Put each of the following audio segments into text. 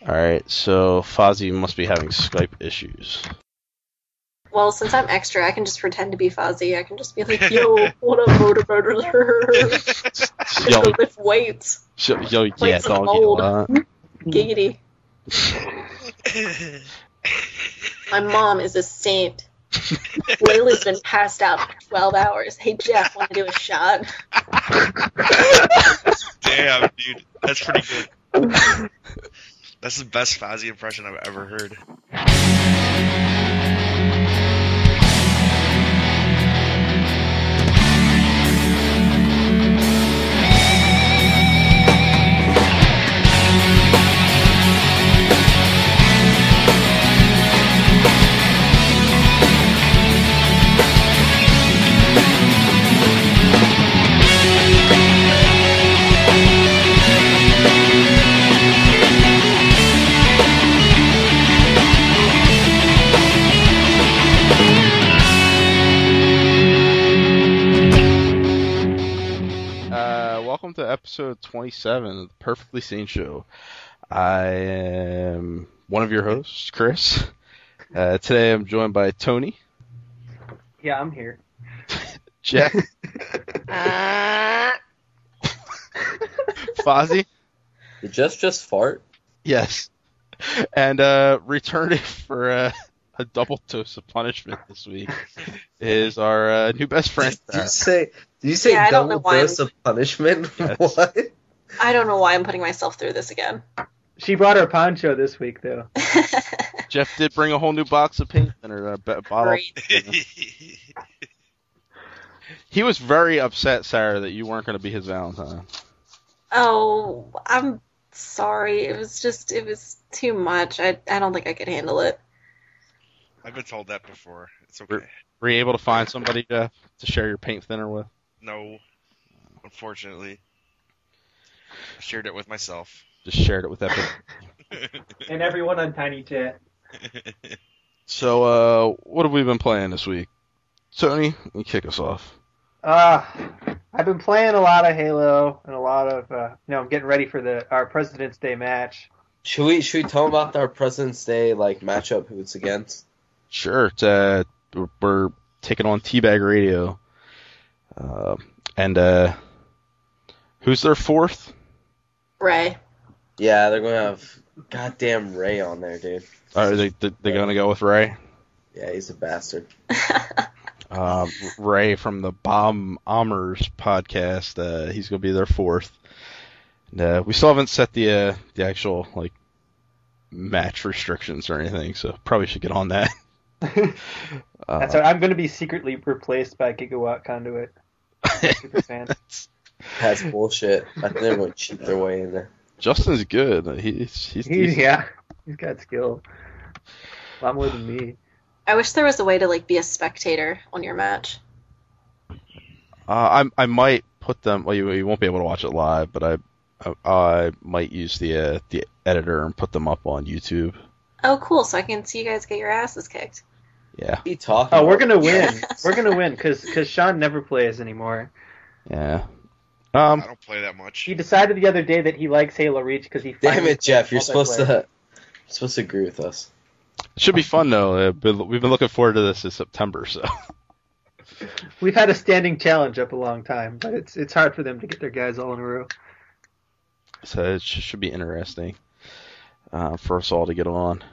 Alright, so Fozzie must be having Skype issues. Well, since I'm extra, I can just pretend to be Fozzie. I can just be like, yo, what up, motorboaters? I Yo, go lift weights. yeah, Weights of doggy old. lot. Giggity. My mom is a saint. Layla's been passed out for 12 hours. Hey, Jeff, want to do a shot? Damn, dude. That's pretty good. That's the best Fozzie impression I've ever heard. Welcome to episode 27 of the Perfectly Sane Show. I am one of your hosts, Chris. Today I'm joined by Tony. Yeah, I'm here. Jeff. Fozzie. Did Jeff just fart? Yes. And returning for a double dose of punishment this week is our new best friend. Did you say Yeah, I don't know double why dose of punishment? Yes. What? I don't know why I'm putting myself through this again. She brought her poncho this week, though. Jeff did bring a whole new box of paint thinner, a bottle. Great. He was very upset, Sarah, that you weren't going to be his Valentine. Oh, I'm sorry. It was too much. I don't think I could handle it. I've been told that before. It's okay. Were you able to find somebody, Jeff, to share your paint thinner with? No, unfortunately. I shared it with myself. Just shared it with Epic. And everyone on Tiny Chat. So, what have we been playing this week? Tony, you kick us off. I've been playing a lot of Halo and a lot of, I'm getting ready for our President's Day match. Should we talk about our President's Day matchup? Who it's against? Sure. We're taking on Teabag Radio. And who's their fourth? Ray. Yeah, they're gonna have goddamn Ray on there, dude. Are they gonna go with Ray? Yeah, he's a bastard. Ray from the Bomb Bombers podcast. He's gonna be their fourth. And, we still haven't set the actual match restrictions or anything, so probably should get on that. That's right. I'm going to be secretly replaced by Gigawatt Conduit. Super fan. That's bullshit. I think they're gonna cheat their way in there. Justin's good. He's decent. Yeah, he's got skill. A lot more than me. I wish there was a way to be a spectator on your match. I might put them. Well, you won't be able to watch it live, but I might use the editor and put them up on YouTube. Oh, cool! So I can see you guys get your asses kicked. Yeah. What are you talking Oh, we're about? gonna win. We're gonna win because Sean never plays anymore. Yeah. I don't play that much. He decided the other day that he likes Halo Reach because he. Damn finally it, Jeff! You're plays supposed multiplayer. to agree with us. It should be fun though. We've been looking forward to this in September, so. We've had a standing challenge up a long time, but it's hard for them to get their guys all in a row. So it should be interesting for us all to get on.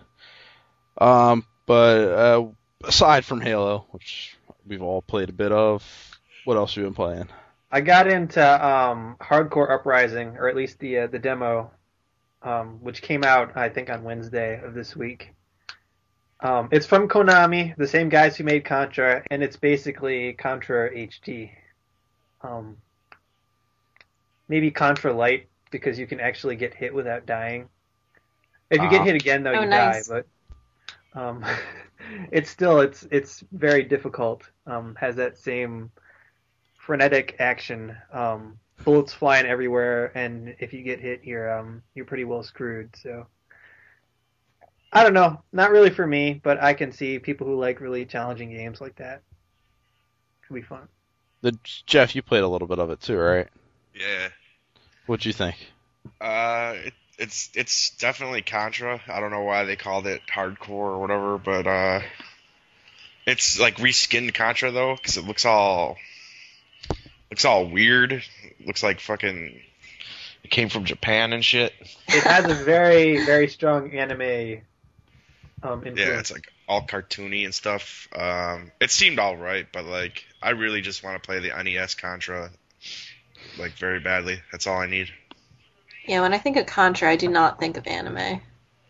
But aside from Halo, which we've all played a bit of, what else have you been playing? I got into Hardcore Uprising, or at least the demo, which came out I think on Wednesday of this week. It's from Konami, the same guys who made Contra, and it's basically Contra HD. Maybe Contra Light, because you can actually get hit without dying. If you get hit again, though, Oh, you nice. die. But it's very difficult. Has that same frenetic action. Bullets flying everywhere, and if you get hit, you're pretty well screwed. So I don't know, not really for me, but I can see people who like really challenging games like that. Could be fun. Jeff, you played a little bit of it too, right? Yeah. What'd you think? It It's definitely Contra. I don't know why they called it hardcore or whatever, but it's like reskinned Contra though, because it looks all weird. It looks like fucking it came from Japan and shit. It has a very, very strong anime influence. Yeah, it's like all cartoony and stuff. It seemed all right, but like I really just want to play the NES Contra like very badly. That's all I need. Yeah, when I think of Contra, I do not think of anime.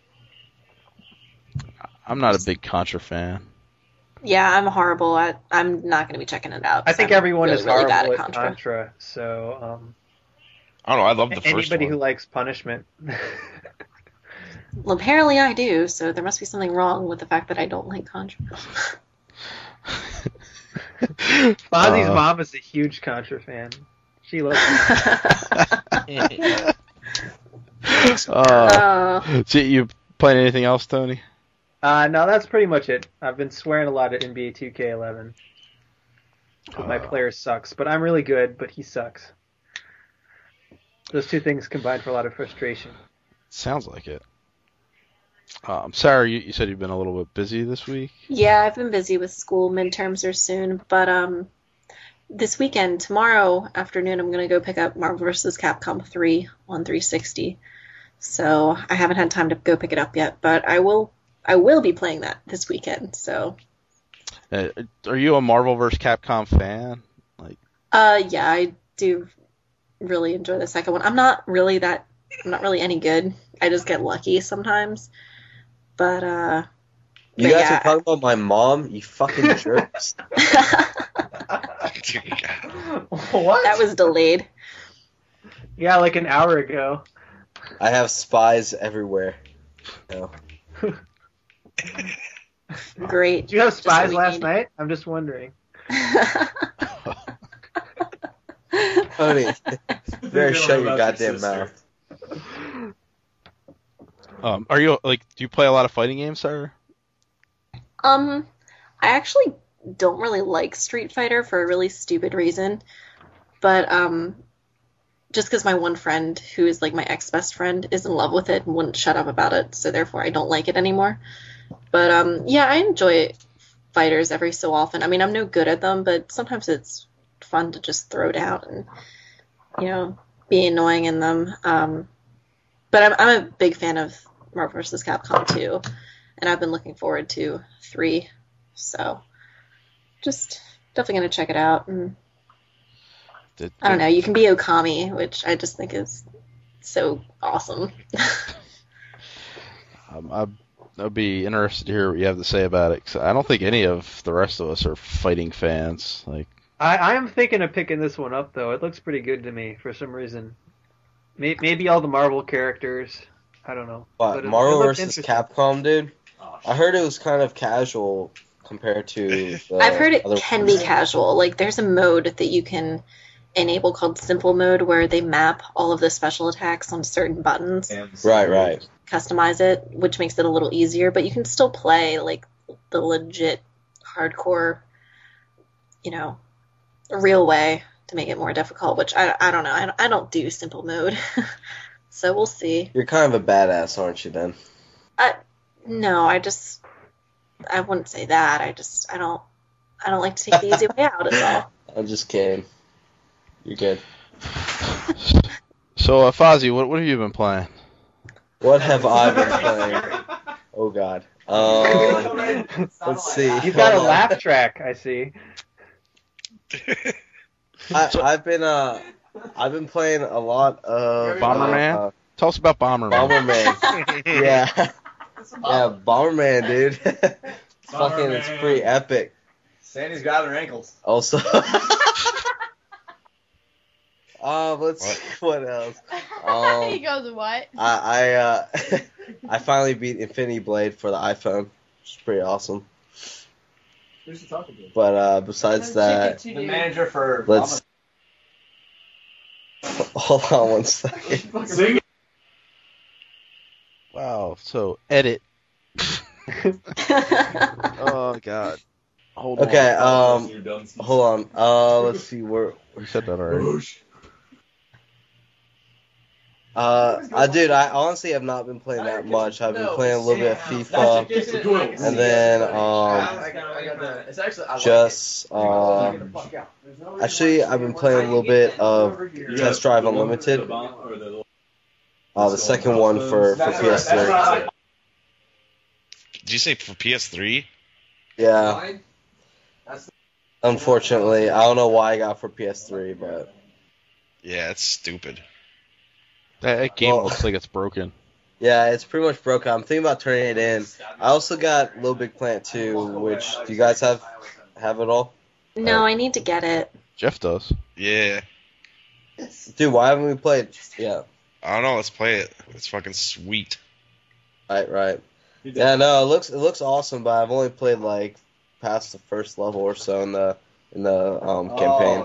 I'm not a big Contra fan. Yeah, I'm horrible at. I'm not going to be checking it out. I think 'cause I'm everyone really, is really bad horrible at at Contra, so I don't know. I love the first anybody one. who likes Punishment. Well, apparently I do, so there must be something wrong with the fact that I don't like Contra. Fozzie's mom is a huge Contra fan. She loves it. So you playing anything else, Tony? No, that's pretty much it. I've been swearing a lot at NBA 2K11. But my player sucks, but I'm really good, but he sucks. Those two things combined for a lot of frustration. Sounds like it. Sarah, you said you've been a little bit busy this week. Yeah, I've been busy with school. Midterms are soon, but this weekend, tomorrow afternoon, I'm going to go pick up Marvel vs. Capcom 3 on 360. So I haven't had time to go pick it up yet, but I will be playing that this weekend. So Are you a Marvel vs. Capcom fan? yeah, I do really enjoy the second one. I'm not really any good. I just get lucky sometimes. But You guys are talking about my mom, you fucking jerks. What? that was delayed. Yeah, like an hour ago. I have spies everywhere. No. Great. Did you have Just what spies we last need. night? I'm just wondering. Tony, you better shut your goddamn mouth. Are you do you play a lot of fighting games, Sarah? I actually don't really like Street Fighter for a really stupid reason, but just because my one friend, who is like my ex-best friend, is in love with it and wouldn't shut up about it, so therefore I don't like it anymore. But yeah, I enjoy fighters every so often. I mean, I'm no good at them, but sometimes it's fun to just throw down and be annoying in them. But I'm a big fan of Marvel vs. Capcom 2, and I've been looking forward to 3, so just definitely going to check it out. And I don't know, you can be Okami, which I just think is so awesome. I'll be interested to hear what you have to say about it, 'cause I don't think any of the rest of us are fighting fans. I am thinking of picking this one up, though. It looks pretty good to me for some reason. Maybe all the Marvel characters. I don't know. What, But Marvel looks vs. interesting. Capcom, dude? I heard it was kind of casual compared to the I've heard it other can ones. be casual. Like, there's a mode that you can enable called Simple Mode where they map all of the special attacks on certain buttons, Right. customize it, which makes it a little easier, but you can still play, like, the legit hardcore, real way to make it more difficult, which I don't know. I don't do Simple Mode. So we'll see. You're kind of a badass, aren't you, then? No, I wouldn't say that. I don't like to take the easy way out is all. I'm just kidding. You're good. So, Fozzie, what have you been playing? What have I been playing? Oh, God. Let's see. You've got a Hold on. laugh track, I see. I've been playing a lot of Bomberman? Tell us about Bomberman. Bomberman. Yeah, Bomberman, dude. It's pretty epic. Sandy's grabbing her ankles. Also, let's see what else. He goes, what? I finally beat Infinity Blade for the iPhone, which is pretty awesome. Who's she talking to? But besides that, The manager for. let's hold on one second. Sing it. Wow. So, edit. Oh, God. Hold on. Okay, You're done, Steve. hold on. Let's see where. You said that already. Dude, I honestly have not been playing that much. I've been playing a little bit of FIFA, and then actually I've been playing a little bit of Test Drive Unlimited, the second one for PS3. Did you say for PS3? Yeah. Unfortunately, I don't know why I got for PS3, but Yeah, it's stupid. That game looks like it's broken. yeah, it's pretty much broke. I'm thinking about turning it in. I also got Little Big Planet 2, which do you guys have it all? No, I need to get it. Jeff does. Yeah. Dude, why haven't we played? Yeah, I don't know. Let's play it. It's fucking sweet. right. Yeah, no, it looks awesome, but I've only played like past the first level or so in the campaign.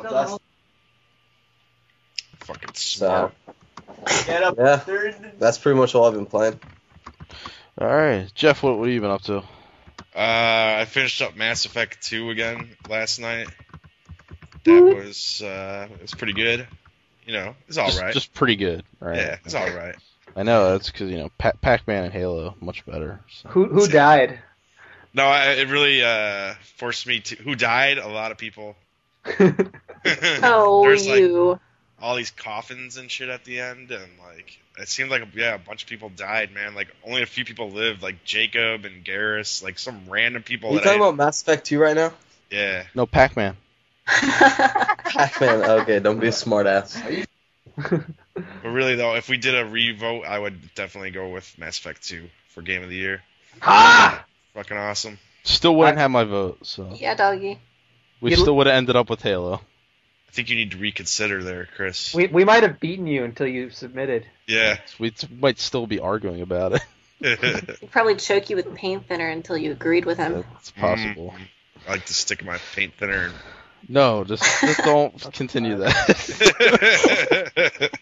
Fucking So smart. yeah, that's pretty much all I've been playing. All right, Jeff, what have you been up to? I finished up Mass Effect 2 again last night. That was it was pretty good. You know, it's all right. Just pretty good. Right? Yeah, it's all right. I know that's because Pac-Man and Halo much better. So. Who died? No, it really forced me to. Who died? A lot of people. Oh, There's you. like all these coffins and shit at the end, and like it seemed like a bunch of people died, man. Like only a few people lived, like Jacob and Garrus, like some random people. Are you talking about Mass Effect 2 right now? Yeah. No, Pac-Man. Pac-Man. Okay, don't be a smartass. But really though, if we did a revote, I would definitely go with Mass Effect 2 for Game of the Year. Ha! Fucking awesome. Still wouldn't have my vote, so Yeah, doggy. we still would have ended up with Halo. I think you need to reconsider there, Chris. We might have beaten you until you submitted. Yeah. We might still be arguing about it. He'd probably choke you with paint thinner until you agreed with him. It's possible. I like to stick my paint thinner. No, just don't continue that.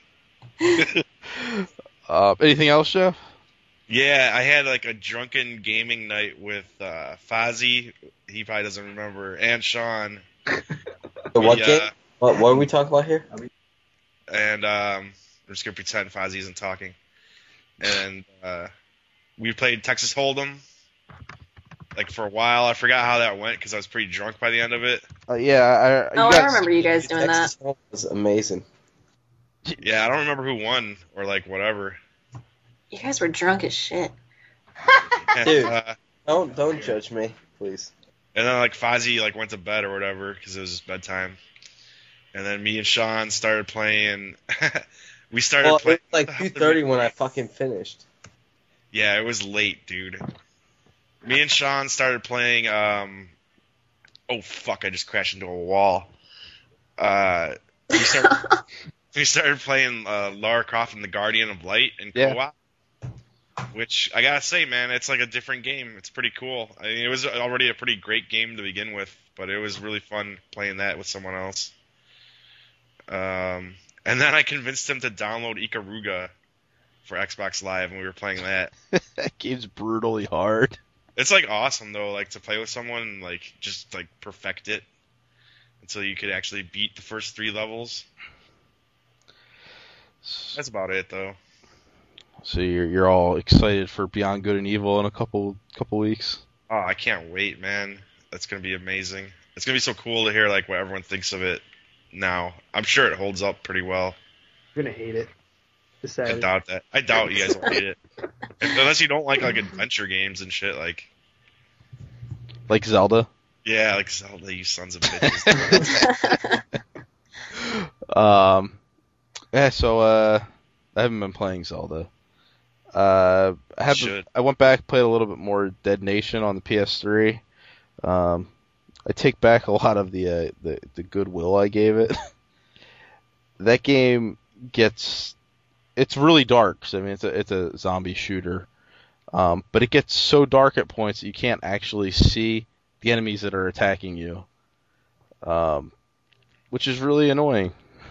Anything else, Jeff? Yeah, I had like a drunken gaming night with Fozzie. He probably doesn't remember, and Sean. What game? What are we talking about here? And I'm just gonna pretend Fozzie isn't talking. And we played Texas Hold'em. Like for a while, I forgot how that went because I was pretty drunk by the end of it. Yeah. I remember you guys doing that. Texas Hold'em was amazing. Yeah, I don't remember who won or like whatever. You guys were drunk as shit. And, Dude. Don't judge me, please. And then like Fozzie like went to bed or whatever because it was his bedtime. And then me and Sean started playing. We started Well, playing. it was like 2:30 when I fucking finished. Yeah, it was late, dude. Me and Sean started playing. Oh fuck! I just crashed into a wall. We started playing Lara Croft and the Guardian of Light in co-op. Which I gotta say, man, it's like a different game. It's pretty cool. I mean, it was already a pretty great game to begin with, but it was really fun playing that with someone else. And then I convinced him to download Ikaruga for Xbox Live, and we were playing that. That game's brutally hard. It's like awesome though, like to play with someone and like just like perfect it until you could actually beat the first 3 levels. That's about it though. So you're all excited for Beyond Good and Evil in a couple weeks. Oh, I can't wait, man. That's gonna be amazing. It's gonna be so cool to hear like what everyone thinks of it now. I'm sure it holds up pretty well. You're gonna hate it. I doubt that. I doubt you guys will hate it. Unless you don't like adventure games and shit like Zelda. Yeah, like Zelda, you sons of bitches. Yeah, so I haven't been playing Zelda. I went back, played a little bit more Dead Nation on the PS3. I take back a lot of the goodwill I gave it. That game it's really dark. I mean, it's a zombie shooter, but it gets so dark at points that you can't actually see the enemies that are attacking you, which is really annoying.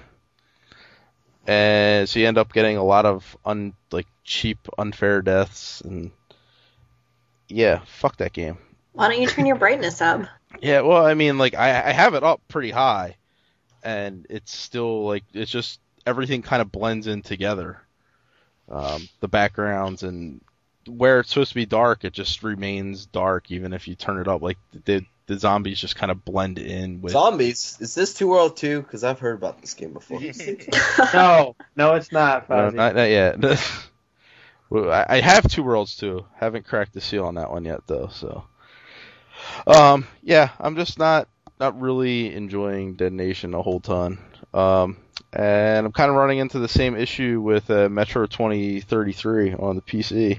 And so you end up getting a lot of cheap, unfair deaths, and yeah, fuck that game. Why don't you turn your brightness up? Yeah, well, I mean, I have it up pretty high, and it's still it's just everything kind of blends in together. The backgrounds and where it's supposed to be dark, it just remains dark even if you turn it up. Like the zombies just kind of blend in with Zombies? Is this 2 World 2? Because I've heard about this game before. No, it's not. No, Fozzie. not yet. Well, I have 2 Worlds too. Haven't cracked the seal on that one yet though. So, yeah, I'm just not really enjoying Dead Nation a whole ton. And I'm kind of running into the same issue with Metro 2033 on the PC.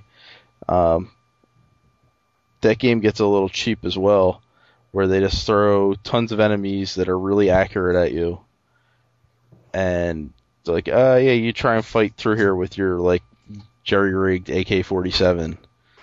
That game gets a little cheap as well, where they just throw tons of enemies that are really accurate at you. And it's like, yeah, you try and fight through here with your, like, jerry-rigged AK-47.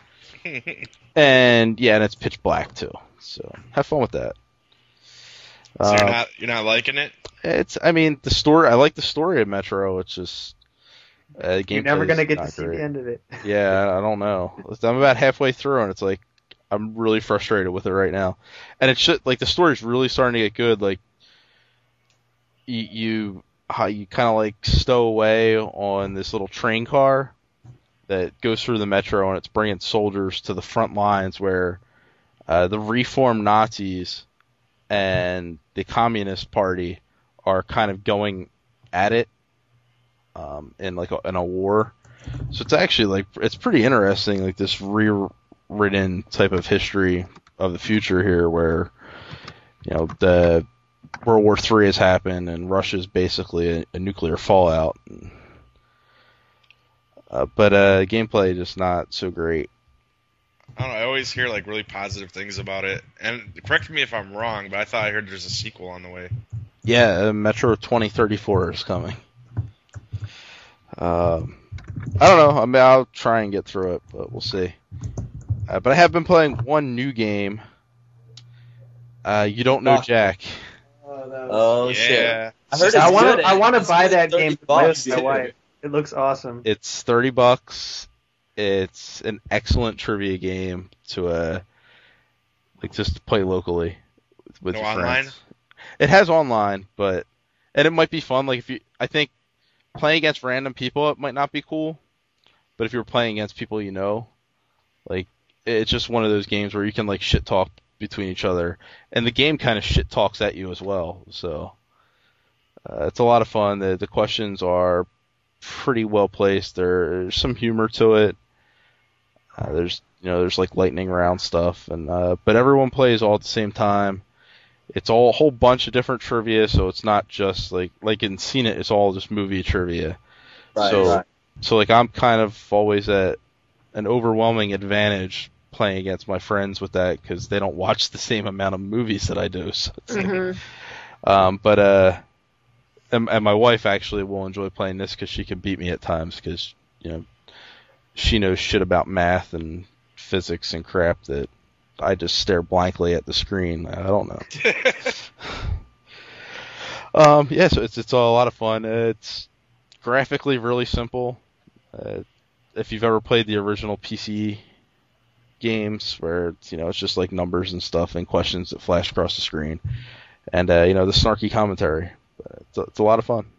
And it's pitch black, too. So, have fun with that. So you're not liking it? The story, I like the story of Metro, it's just... You're never going to get to see great. the end of it. Yeah, I don't know. I'm about halfway through, and it's like, I'm really frustrated with it right now. And it's just, like, the story's really starting to get good. Like, you kind of, like, stow away on this little train car that goes through the metro, and it's bringing soldiers to the front lines where the reformed Nazis and the Communist Party are kind of going at it in a war. So it's actually, like, it's pretty interesting, like, this rewritten type of history of the future here where, the World War III has happened and Russia's basically a nuclear fallout. But gameplay just not so great. I don't know, I always hear, like, really positive things about it. And correct me if I'm wrong, but I thought I heard there's a sequel on the way. Yeah, Metro 2034 is coming. I don't know. I mean, I'll try and get through it, but we'll see. But I have been playing one new game. You Don't Know Jack. Oh, shit. Yeah. I heard it's I want good. to. I want to It's buy only that game $30 with my too. wife. It looks awesome. It's $30. It's an excellent trivia game to just to play locally with No your online? friends. It has online, and it might be fun. Like I think playing against random people, it might not be cool. But if you're playing against people like it's just one of those games where you can like shit talk between each other, and the game kind of shit talks at you as well. So it's a lot of fun. The questions are pretty well placed. There's some humor to it. There's like lightning round stuff, and but everyone plays all at the same time. It's all a whole bunch of different trivia, so it's not just like in CNET, it's all just movie trivia. Right. So like I'm kind of always at an overwhelming advantage playing against my friends with that because they don't watch the same amount of movies that I do. So it's and my wife actually will enjoy playing this because she can beat me at times because she knows shit about math and physics and crap that I just stare blankly at the screen. I don't know. So it's a lot of fun. It's graphically really simple. If you've ever played the original PC games where it's just like numbers and stuff and questions that flash across the screen, and the snarky commentary. It's a lot of fun.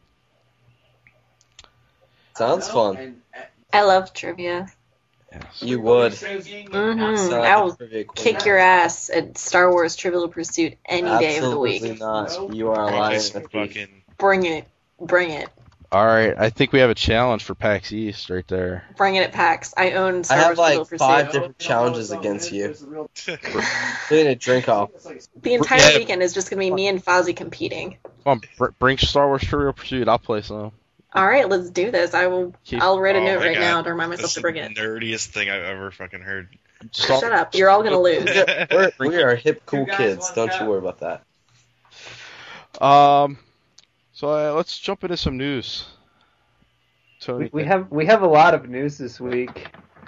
Sounds fun. I love trivia. Yes. You would. I will kick your ass at Star Wars Trivial Pursuit any day of the week. Absolutely not. You are lying. Just fucking... Bring it. All right, I think we have a challenge for PAX East right there. Bring it at PAX. I own I Star have Wars Trivial like Pursuit. 5 different challenges against you. Doing a drink off. The entire weekend is just going to be me and Fozzie competing. Come on, bring Star Wars Trivial Pursuit. I'll play some. All right, let's do this. I'll write a note my right God. now to remind myself That's to bring the it. nerdiest thing I've ever fucking heard. Shut up. You're all going to lose. We are hip, cool kids. Don't you worry about that. So let's jump into some news. Tony, We have a lot of news this week.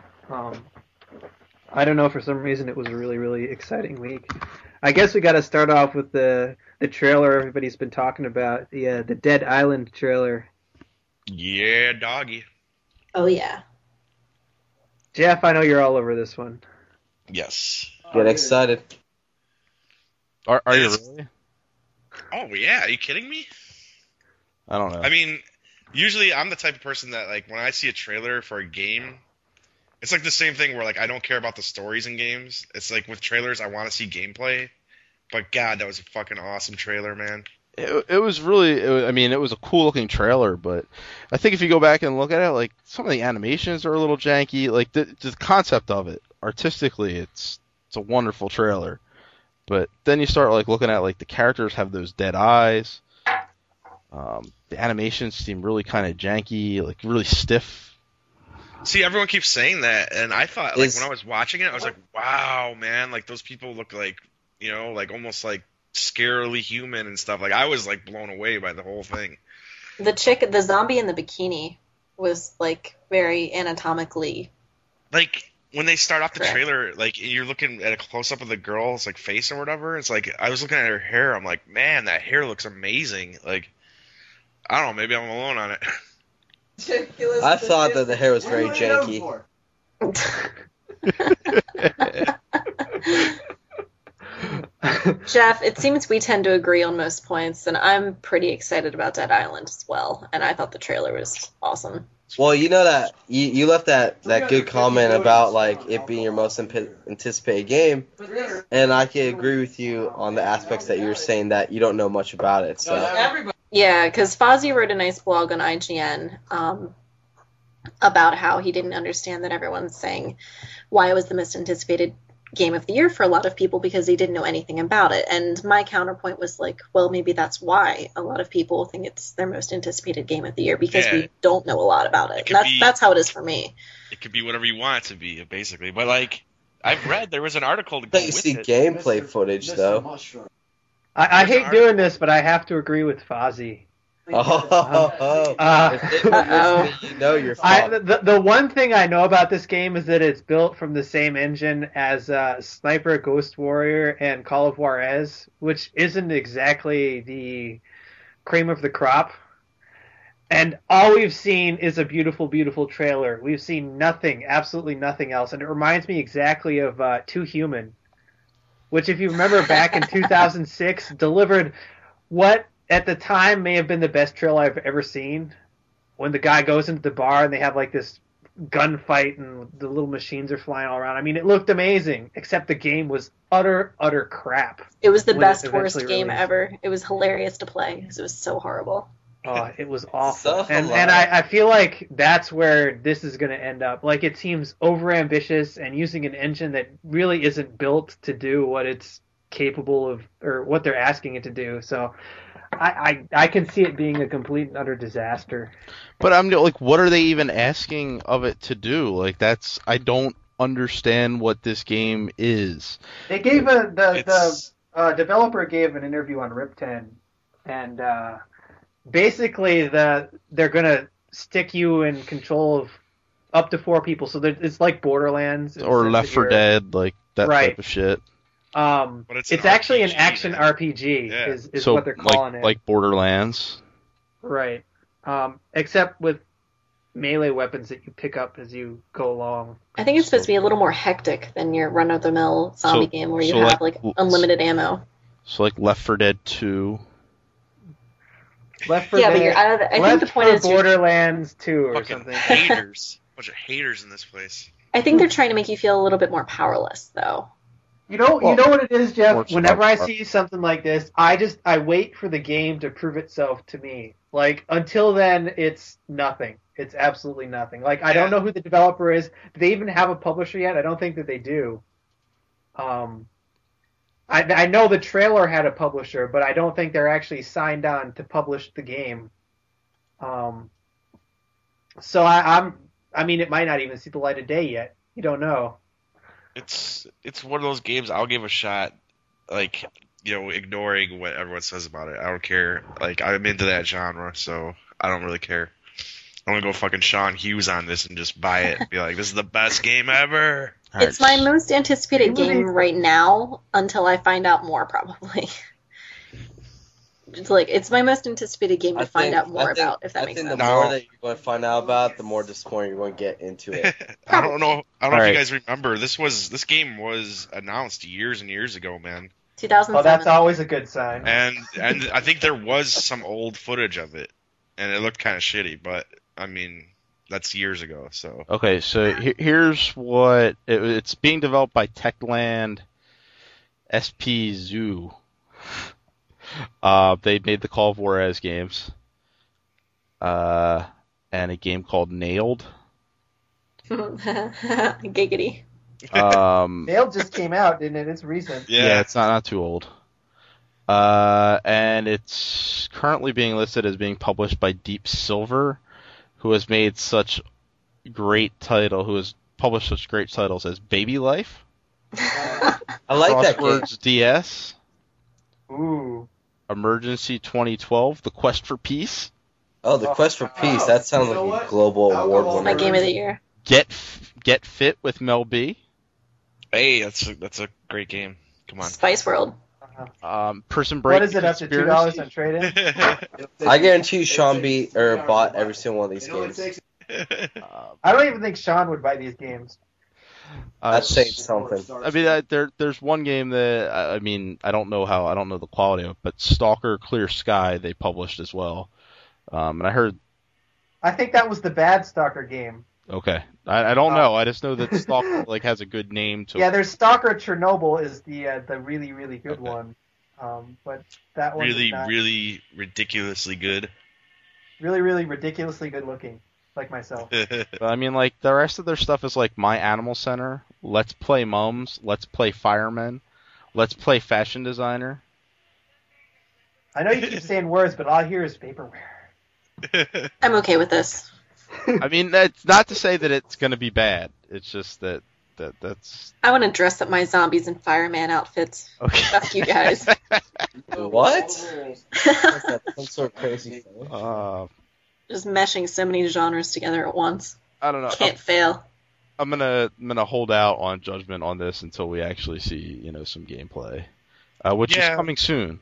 I don't know, for some reason it was a really, really exciting week. I guess we got to start off with the trailer everybody's been talking about, the Dead Island trailer. Yeah, doggy. Oh, yeah. Jeff, I know you're all over this one. Yes. Get excited. are you really? Oh, yeah. Are you kidding me? I don't know. I mean, usually I'm the type of person that like when I see a trailer for a game, it's like the same thing where like I don't care about the stories in games. It's like with trailers I want to see gameplay. But God, that was a fucking awesome trailer, man. It was really, I mean, it was a cool looking trailer, but I think if you go back and look at it, like some of the animations are a little janky. Like the concept of it, artistically, it's a wonderful trailer. But then you start like looking at like the characters have those dead eyes. The animations seem really kind of janky, like really stiff. See, everyone keeps saying that, and I thought like when I was watching it, I was like, wow, man, like those people look like, you know, like almost like scarily human and stuff. Like I was like blown away by the whole thing. The zombie in the bikini was like very anatomically. Like when they start off the correct. trailer, like you're looking at a close up of the girl's like face or whatever. It's like I was looking at her hair. I'm like, man, that hair looks amazing. Like I don't know, maybe I'm alone on it. I thought that the hair was very janky. Jeff, it seems we tend to agree on most points, and I'm pretty excited about Dead Island as well. And I thought the trailer was awesome. Well, you know that you left that good comment about like it being your most anticipated game, and I can agree with you on the aspects that you're saying that you don't know much about it. So Yeah, because Fozzie wrote a nice blog on IGN about how he didn't understand that everyone's saying why it was the most anticipated game of the year for a lot of people because they didn't know anything about it. And my counterpoint was like, well, maybe that's why a lot of people think it's their most anticipated game of the year because we don't know a lot about it. That's how it is for me. It could be whatever you want it to be, basically. But like, I've read there was an article to go you with see it. gameplay footage though. I hate doing this, but I have to agree with Fozzie. You know you're the one thing I know about this game is that it's built from the same engine as Sniper Ghost Warrior and Call of Juarez, which isn't exactly the cream of the crop. And all we've seen is a beautiful, beautiful trailer. We've seen nothing, absolutely nothing else. And it reminds me exactly of Too Human, which, if you remember back in 2006, delivered what at the time may have been the best trailer I've ever seen. When the guy goes into the bar and they have like this gunfight and the little machines are flying all around. I mean, it looked amazing, except the game was utter crap. It was the best, worst game ever. It was hilarious to play because it was so horrible. Oh, it was awful. And I feel like that's where this is going to end up. Like, it seems overambitious and using an engine that really isn't built to do what it's capable of or what they're asking it to do. So I can see it being a complete and utter disaster. But I'm like, what are they even asking of it to do? Like, I don't understand what this game is. They gave the developer gave an interview on Rip10, and basically they're gonna stick you in control of up to 4 people. So it's like Borderlands or Left 4 Dead, like that type of shit. But it's actually an action RPG, is what they're calling it. Like Borderlands. Right. Except with melee weapons that you pick up as you go along. I think it's supposed to be a little more hectic than your run-of-the-mill zombie game where you have like unlimited ammo. So like Left 4 Dead 2. Left 4 Dead. But I think the point is Borderlands 2 or fucking something. Haters. Bunch of haters in this place. I think they're trying to make you feel a little bit more powerless, though. You know what it is, Jeff? Whenever I see something like this, I wait for the game to prove itself to me. Like, until then, it's nothing. It's absolutely nothing. Like, I don't know who the developer is. Do they even have a publisher yet? I don't think that they do. I know the trailer had a publisher, but I don't think they're actually signed on to publish the game. So I mean, it might not even see the light of day yet. You don't know. It's one of those games I'll give a shot, like, you know, ignoring what everyone says about it. I don't care. Like, I'm into that genre, so I don't really care. I'm gonna go fucking Sean Hughes on this and just buy it and be like, this is the best game ever. It's my most anticipated game right now until I find out more, probably. It's my most anticipated game to find out more about, if that makes sense. The more that you're going to find out about, the more disappointed you're going to get into it. I don't know if you guys remember. This game was announced years and years ago, man. 2007. Oh, that's always a good sign. And I think there was some old footage of it. and it looked kind of shitty. But I mean, that's years ago. So Okay, so here's what it's being developed by Techland SP Zoo. They made the Call of Juarez games, and a game called Nailed. Giggity. Nailed just came out, didn't it? It's recent. Yeah, it's not too old. And it's currently being listed as being published by Deep Silver, who has made such who has published such great titles as Baby Life, I like that game. Crosswords DS, Ooh. Emergency 2012, The Quest for Peace, Oh, The Quest for Peace. That sounds like a global award winner. My game of the year. Get Fit with Mel B, hey, that's a great game. Come on. Spice World. Prison Break. What is it, up to $2 on trade-in? I guarantee you Sean bought every single one of these games. I don't even think Sean would buy these games. That's saying something. I mean, there's one game that I don't know the quality of it, but Stalker Clear Sky they published as well, and I heard. I think that was the bad Stalker game. Okay, I don't know. I just know that Stalker has a good name to Yeah, it. there's Stalker Chernobyl is the really really good one, but that one Really, is not really ridiculously good. really really ridiculously good looking, like myself. But I mean, like the rest of their stuff is like My Animal Center, Let's Play Mums, Let's Play Fireman, Let's Play Fashion Designer. I know you keep saying words, but all I hear is vaporware. I'm okay with this. I mean, that's not to say that it's going to be bad. It's just that's I want to dress up my zombies in fireman outfits. okay. Fuck you guys. What? Some sort of crazy thing. Just meshing so many genres together at once. I don't know. Can't fail. I'm gonna hold out on judgment on this until we actually see some gameplay, which is coming soon.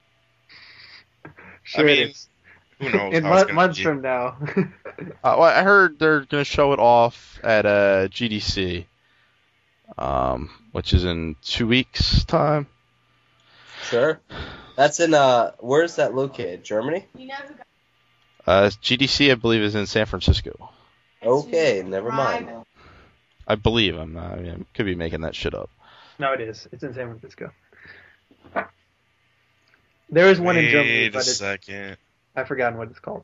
Sure I it mean, is. who knows? In how it's gonna months be. from now. Well, I heard they're gonna show it off at GDC, which is in 2 weeks' time. Sure. That's in, where's that located? Germany? GDC, I believe, is in San Francisco. Okay, never mind. I believe. I could be making that shit up. No, it is. It's in San Francisco. There is one in Germany, Wait a but second. I've forgotten what it's called.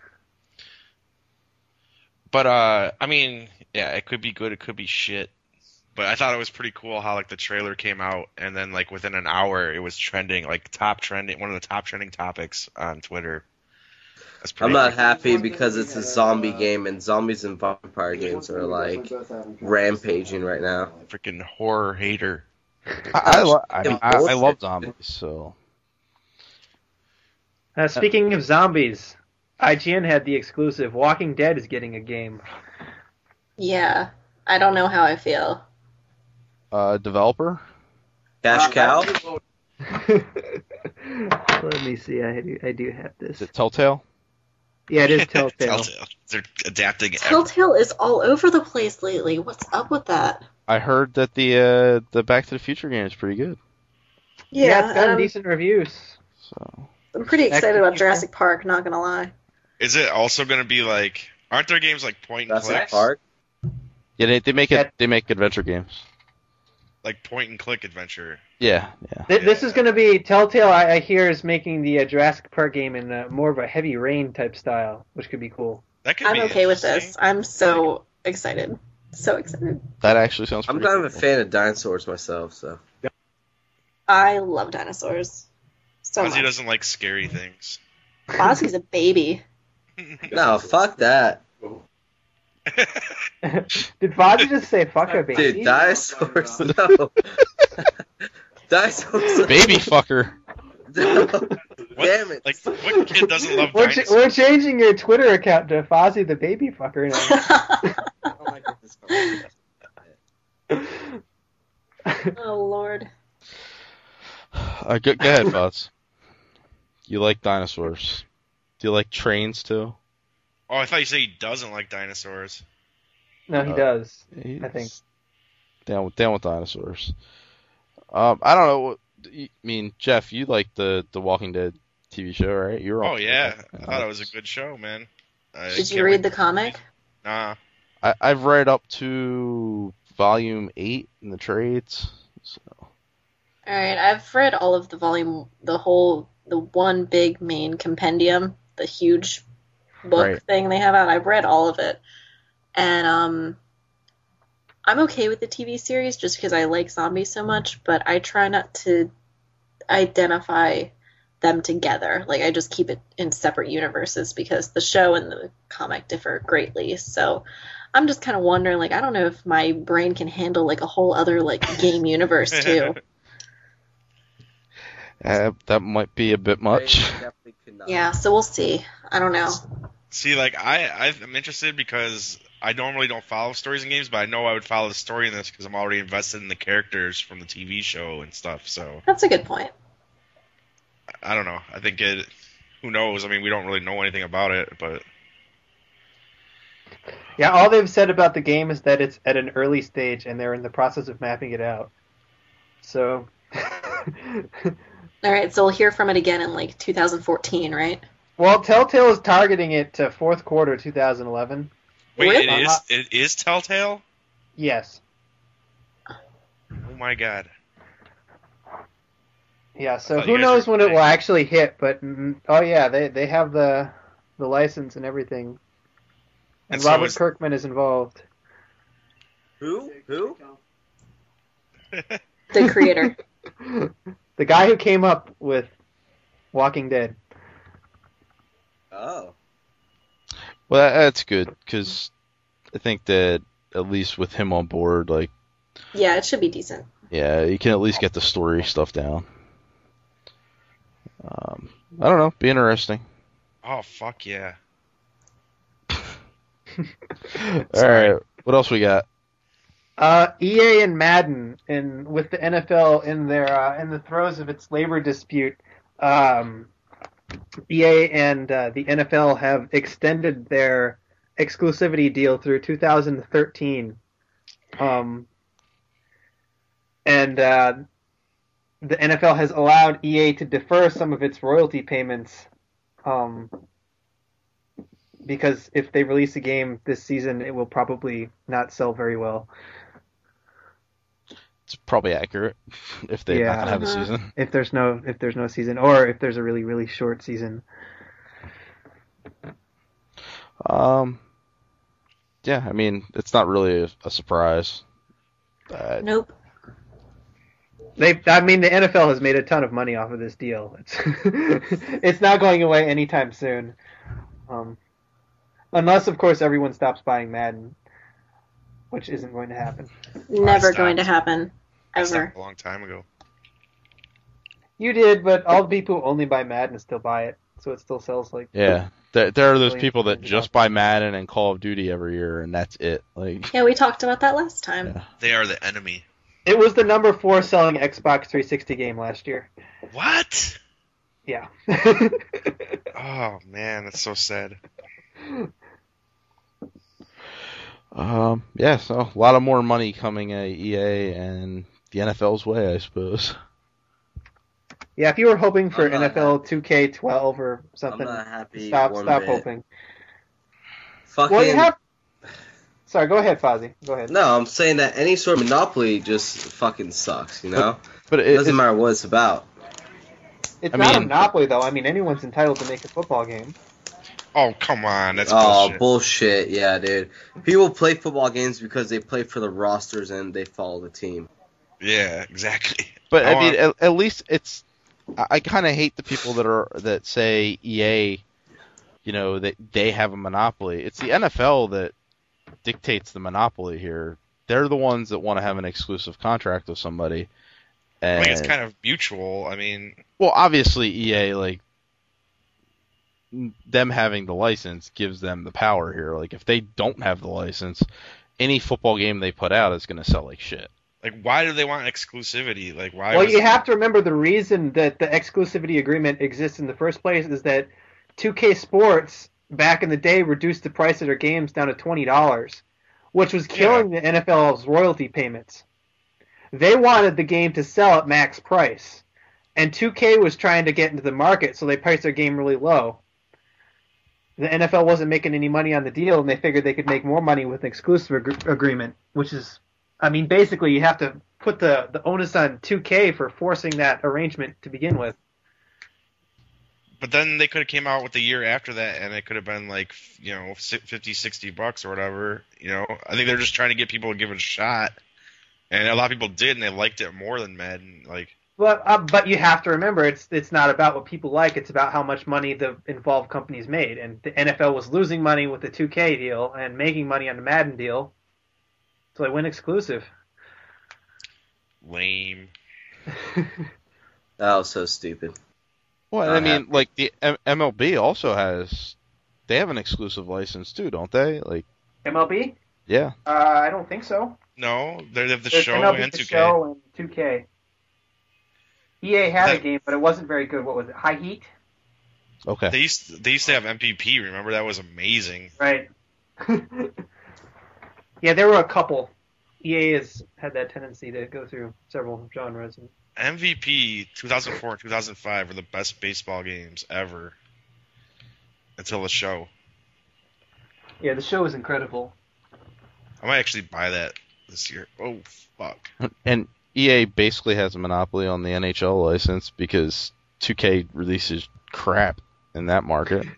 But I mean, yeah, it could be good, it could be shit. But I thought it was pretty cool how like the trailer came out and then like within an hour it was trending, like one of the top trending topics on Twitter. That's pretty I'm not cool. happy because it's a zombie game, and zombies and vampire games are like rampaging right now. Freaking horror hater. I love zombies, so. Speaking of zombies, IGN had the exclusive. Walking Dead is getting a game. Yeah. I don't know how I feel. Developer? Cash Cow? Let me see. I do have this. Is it Telltale? Yeah, it is Telltale. They're adapting Telltale is all over the place lately. What's up with that? I heard that the Back to the Future game is pretty good. Yeah, it's gotten decent reviews. So I'm pretty excited about Jurassic Park, not gonna lie. Is it also going to be like, aren't there games like point and Jurassic click? Park? yeah, they make adventure games. Like point and click adventure. Yeah. This is going to be Telltale. I hear is making the Jurassic Park game in more of a Heavy Rain type style, which could be cool. That could I'm be okay with interesting. this. I'm so excited. So excited. That actually sounds I'm pretty kind of a cool. fan of dinosaurs myself, so. I love dinosaurs. So Ozzy much. doesn't like scary things. Ozzy's a baby. No, fuck that. Did Fozzie just say fuck a baby? Dude, dinosaurs, no. Dinosaurs. Baby fucker. No. What, Damn it. Like, what kid doesn't love We're, dinosaurs? we're changing your Twitter account to Fozzie the baby fucker now. Oh my goodness. Oh Lord. Go ahead, Buzz. You like dinosaurs? Do you like trains too? Oh, I thought you said he doesn't like dinosaurs. No, he does. He's I think. down with dinosaurs. I don't know. I mean, Jeff, you like the Walking Dead TV show, right? You were Oh all- yeah, I thought it was a good show, man. Did you read the comic? Nah. I've read up to volume 8 in the trades. So. Alright, I've read all of the one big main compendium, the huge book thing they have out. I've read all of it. And I'm okay with the TV series just because I like zombies so much, but I try not to identify them together. Like, I just keep it in separate universes because the show and the comic differ greatly. So I'm just kind of wondering, like, I don't know if my brain can handle, like, a whole other, like, game universe, too. That might be a bit much. Definitely could not. Yeah, so we'll see. I don't know. See, like, I'm interested because I normally don't follow stories in games, but I know I would follow the story in this because I'm already invested in the characters from the TV show and stuff, so... That's a good point. I don't know. I think it... Who knows? I mean, we don't really know anything about it, but... Yeah, all they've said about the game is that it's at an early stage and they're in the process of mapping it out. So... Alright, so we'll hear from it again in, like, 2014, right? Well, Telltale is targeting it to fourth quarter 2011. Wait, Really? it is Telltale? Yes. Oh my god. Yeah, so thought you who guys knows were when it will kidding. actually hit, but oh yeah, they have the license and everything. And so Robert is- Kirkman is involved. Who? The creator. The guy who came up with Walking Dead. Oh. Well, that's good, because I think that at least with him on board, like, Yeah, it should be decent. yeah, you can at least get the story stuff down. I don't know, be interesting. Oh, fuck yeah. Alright, what else we got? EA and Madden, and with the NFL in the throes of its labor dispute, EA and the NFL have extended their exclusivity deal through 2013. And the NFL has allowed EA to defer some of its royalty payments, because if they release a game this season, it will probably not sell very well. It's probably accurate if they're not gonna have a season. If there's no season, or if there's a really, really short season. Yeah, I mean, it's not really a surprise. Nope. The NFL has made a ton of money off of this deal. It's not going away anytime soon. Unless, of course, everyone stops buying Madden, which isn't going to happen. Never stopped. going to happen. I Ever. stopped a long time ago. You did, but all the people who only buy Madden still buy it, so it still sells like... Yeah, there are those Millions people of that just buy Madden and Call of Duty every year, and that's it. Like, Yeah, we talked about that last time. Yeah. They are the enemy. It was the number 4 selling Xbox 360 game last year. What? Yeah. Oh, man, that's so sad. yeah, so a lot of more money coming at EA and the NFL's way, I suppose. Yeah, if you were hoping for I'm not NFL 2K12 or something, I'm not happy stop one bit. hoping. Fucking. Well, you have... Sorry, go ahead, Fozzie. Go ahead. No, I'm saying that any sort of monopoly just fucking sucks, you know? But It doesn't matter what it's about. It's I not a mean- monopoly, though. I mean, anyone's entitled to make a football game. Oh, come on. That's Oh, bullshit. bullshit. Yeah, dude. People play football games because they play for the rosters and they follow the team. Yeah, exactly. But I I mean, want- at least it's. I kind of hate the people that say EA, you know, that they have a monopoly. It's the NFL that dictates the monopoly here. They're the ones that want to have an exclusive contract with somebody. I And, think it's kind of mutual. I mean, well, obviously EA, like, them having the license gives them the power here. Like, if they don't have the license, any football game they put out is going to sell like shit. like, why do they want exclusivity? Like, why? Well, was- you have to remember the reason that the exclusivity agreement exists in the first place is that 2K Sports, back in the day, reduced the price of their games down to $20, which was killing the NFL's royalty payments. They wanted the game to sell at max price. And 2K was trying to get into the market, so they priced their game really low. The NFL wasn't making any money on the deal, and they figured they could make more money with an exclusive agreement, which is, I mean, basically you have to put the onus on 2K for forcing that arrangement to begin with. But then they could have came out with the year after that, and it could have been like, you know, $50-$60 or whatever. You know, I think they're just trying to get people to give it a shot, and a lot of people did, and they liked it more than Madden. Like, but you have to remember, it's not about what people like; it's about how much money the involved companies made. And the NFL was losing money with the 2K deal and making money on the Madden deal, so they went exclusive. Lame. That was so stupid. Well, I mean, like the MLB also they have an exclusive license too, don't they? Like MLB? Yeah. I don't think so. No, they have the There's show MLB and The 2K. Show and 2K. EA had a game, but it wasn't very good. What was it? High Heat? Okay. They used to have MVP. Remember, that was amazing. Right. Yeah, there were a couple. EA has had that tendency to go through several genres. MVP 2004 and 2005 were the best baseball games ever until the show. Yeah, the show was incredible. I might actually buy that this year. Oh, fuck. And EA basically has a monopoly on the NHL license because 2K releases crap in that market.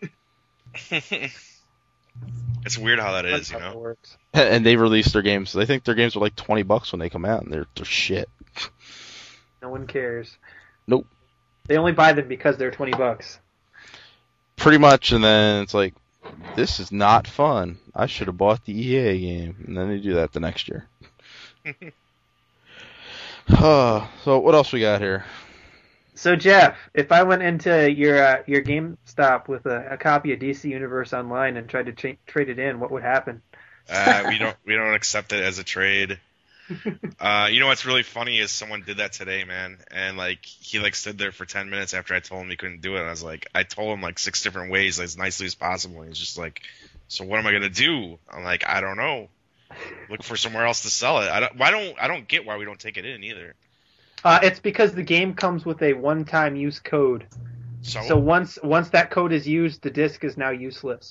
It's weird how that is, That's you how it know? works. And they release their games. They think their games are like $20 when they come out, and they're shit. No one cares. Nope. They only buy them because they're $20. Pretty much, and then it's like, this is not fun. I should have bought the EA game. And then they do that the next year. So what else we got here? So Jeff, if I went into your GameStop with a copy of DC Universe Online and tried to trade it in, what would happen? We don't accept it as a trade. You know what's really funny is someone did that today, man, and like he like stood there for 10 minutes after I told him he couldn't do it. And I told him like 6 different ways as nicely as possible. And he's just like, so what am I gonna do? I'm like, I don't know. Look for somewhere else to sell it. I don't get why we don't take it in either. It's because the game comes with a one-time use code. So once that code is used, the disc is now useless.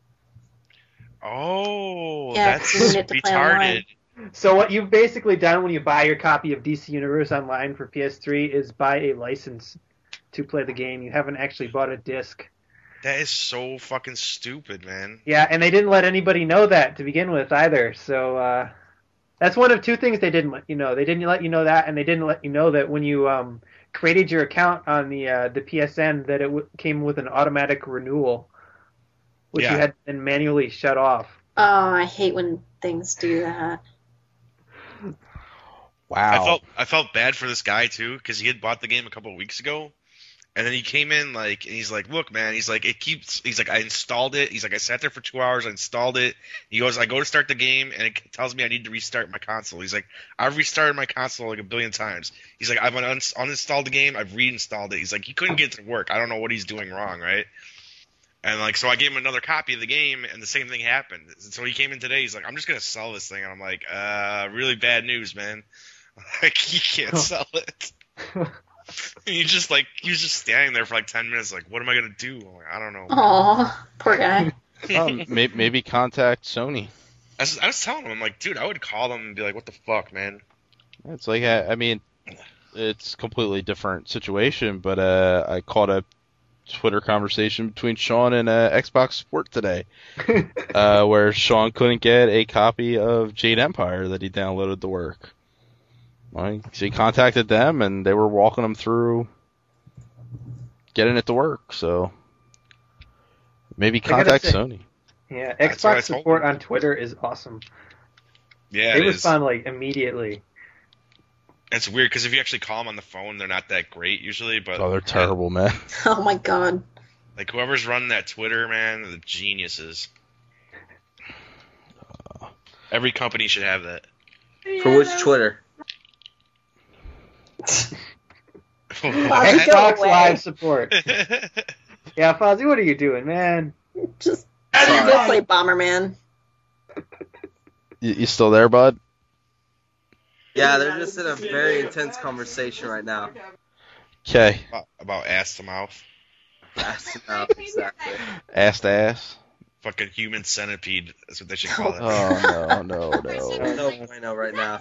Oh, Yeah, that's 'cause you need to play retarded. online. So what you've basically done when you buy your copy of DC Universe Online for PS3 is buy a license to play the game. You haven't actually bought a disc. That is so fucking stupid, man. Yeah, and they didn't let anybody know that to begin with either. So that's one of two things they didn't let you know. They didn't let you know that, and they didn't let you know that when you created your account on the PSN that it came with an automatic renewal, which you had to then manually shut off. Oh, I hate when things do that. Wow. I felt bad for this guy too because he had bought the game a couple of weeks ago, and then he came in like, and he's like, "Look, man," he's like, I installed it. He's like, I sat there for 2 hours, I installed it. He goes, I go to start the game, and it tells me I need to restart my console. He's like, I've restarted my console like a billion times. He's like, I've uninstalled the game, I've reinstalled it. He's like, he couldn't get it to work. I don't know what he's doing wrong, right? And like, so I gave him another copy of the game, and the same thing happened. So he came in today. He's like, I'm just gonna sell this thing, and I'm like, really bad news, man. Like, you can't sell it. He was just standing there for like 10 minutes, like, what am I gonna do? I'm like, I don't know. Aw, poor guy. Maybe contact Sony. I was telling him, I'm like, dude, I would call them and be like, what the fuck, man? It's like, I mean, it's a completely different situation, but I caught a Twitter conversation between Sean and Xbox Sport today, where Sean couldn't get a copy of Jade Empire that he downloaded to work. So he contacted them, and they were walking him through getting it to work. So maybe contact Sony. Yeah, That's what I Xbox told support him. on Twitter is awesome. Yeah, They it is. respond like immediately. It's weird because if you actually call them on the phone, they're not that great usually. But Oh, they're terrible, man. Oh my god. like whoever's running that Twitter, man, the geniuses. Every company should have that. For which Twitter? Fozzie, go Xbox away. Live support. Yeah, Fozzie, what are you doing, man? Just go play Bomberman. You still there, bud? Yeah, they're just in a very intense conversation right now. Okay. About ass to mouth. That's enough, exactly. Ass to ass. Fucking human centipede. That's what they should call it. Oh, no. No bueno right now.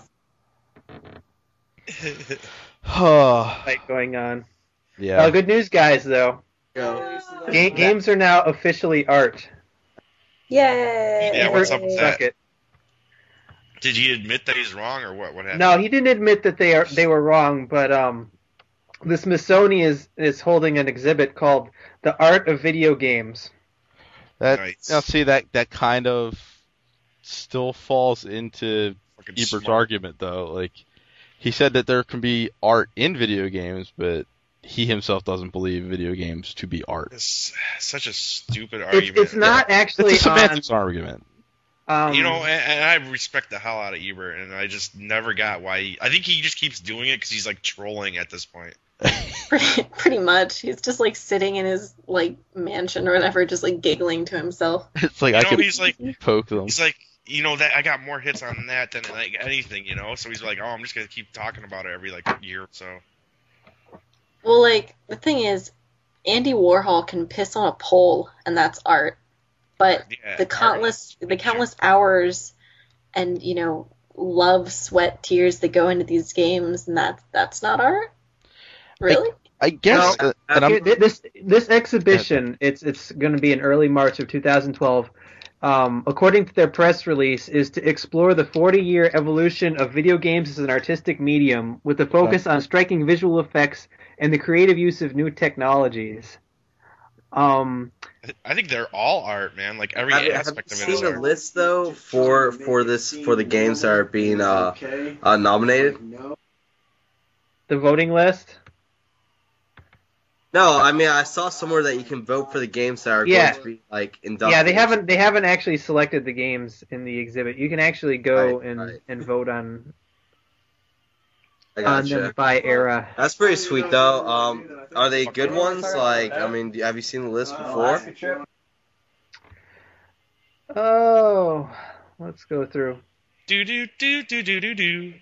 Fight going on. Yeah. Good news, guys. Though Go. games are now officially art. Yay! Yeah, what's up with Suck that? it. Did he admit that he's wrong, or what? What happened? No, he didn't admit that they were wrong, but the Smithsonian is holding an exhibit called "The Art of Video Games." Nice. Now, see, that kind of still falls into Fucking Ebert's smart. argument, though. Like, he said that there can be art in video games, but he himself doesn't believe video games to be art. It's such a stupid argument. It's not actually It's a on. semantics argument. You know, and I respect the hell out of Ebert, and I just never got why. I think he just keeps doing it because he's like trolling at this point. Pretty much. He's just like sitting in his like mansion or whatever, just like giggling to himself. It's like You I know, could he's like, poke them. he's like, you know, that I got more hits on that than like anything, you know. So he's like, oh, I'm just gonna keep talking about it every like year or so. Well, like the thing is, Andy Warhol can piss on a pole, and that's art. But Yeah, the countless hours and love, sweat, tears that go into these games, and that's not art. Really? I guess. Well, and okay, this exhibition, it's going to be in early March of 2012. According to their press release, is to explore the 40-year evolution of video games as an artistic medium, with a focus on striking visual effects and the creative use of new technologies. I think they're all art, man. Like every Have you aspect of it is seen the art. list though for the games that are being nominated? The voting list? No, I mean I saw somewhere that you can vote for the games that are Yeah. going to be like inducted. Yeah, they haven't actually selected the games in the exhibit. You can actually go and vote on I them gotcha. by era. That's pretty sweet though. Are they good ones? Like, I mean, have you seen the list before? Oh, let's go through. Do do do do do do do.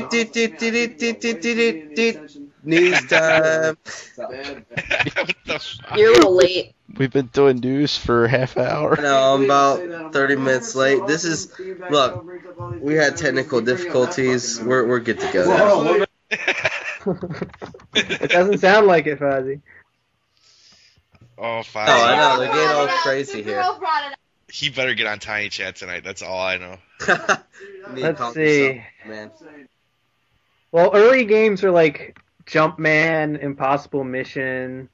News time. What the fuck? You're a little late. we've been doing news for half an hour. No, I'm about 30 minutes late. Look, we had technical difficulties. We're good to go. It doesn't sound like it, Fozzie. Oh, fine. Oh, I know, they're getting all crazy here. He better get on Tiny Chat tonight. That's all I know. Let's see. Man. Well, early games are like Jumpman, Impossible Mission.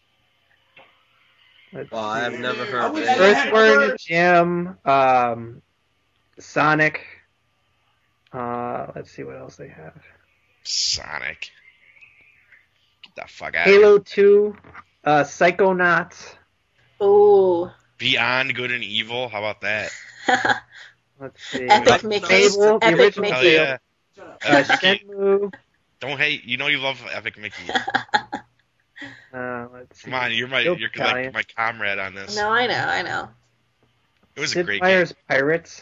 Let's Well, I have see. never heard of it. Earthworm Jim, Sonic. Let's see what else they have. Sonic. Get the fuck out of here. Halo 2, Psychonauts. Ooh. Beyond Good and Evil. How about that? Let's see. Epic Mickey. Fable, the Epic original Hell Mickey. yeah. Epic Mickey. Shenmue. Don't hate. You know you love Epic Mickey. Let's see. Come on, you're Steel like Battalion. my comrade on this. No, I know. It was a Sid great Meier's game. Pirates.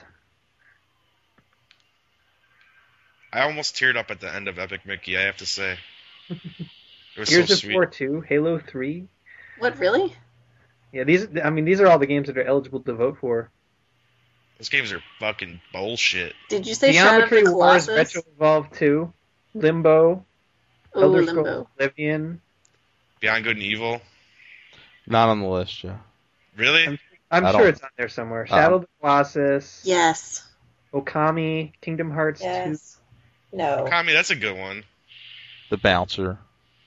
I almost teared up at the end of Epic Mickey. I have to say. It was Gears so of sweet. War 2, Halo 3. What, really? Yeah, these are all the games that are eligible to vote for. Those games are fucking bullshit. Did you say Shadow of the Geometry Wars Colossus? Retro Evolve 2, Limbo, Ooh, Elder Limbo. Scrolls Oblivion. Beyond Good and Evil. Not on the list, Joe. Really? I'm I sure don't- it's on there somewhere. Shadow of the Colossus. Yes. Okami, Kingdom Hearts 2. Yes. No. Kami, that's a good one. The bouncer.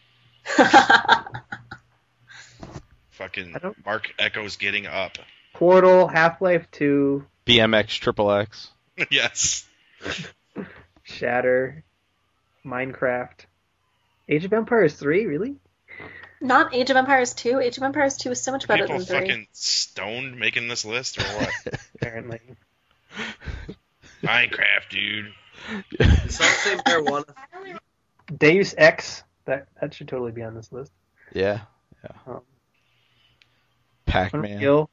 Fucking I don't- Mark Echo's getting up. Portal, Half-Life 2, BMX Triple X. Yes. Shatter, Minecraft, Age of Empires 3, really? Not Age of Empires 2. Age of Empires 2 is so much better People than 3. fucking stoned making this list or what? Apparently. Minecraft, dude. Some say marijuana. Deus Ex, that should totally be on this list. Yeah. Um, Pac-Man. Unreal.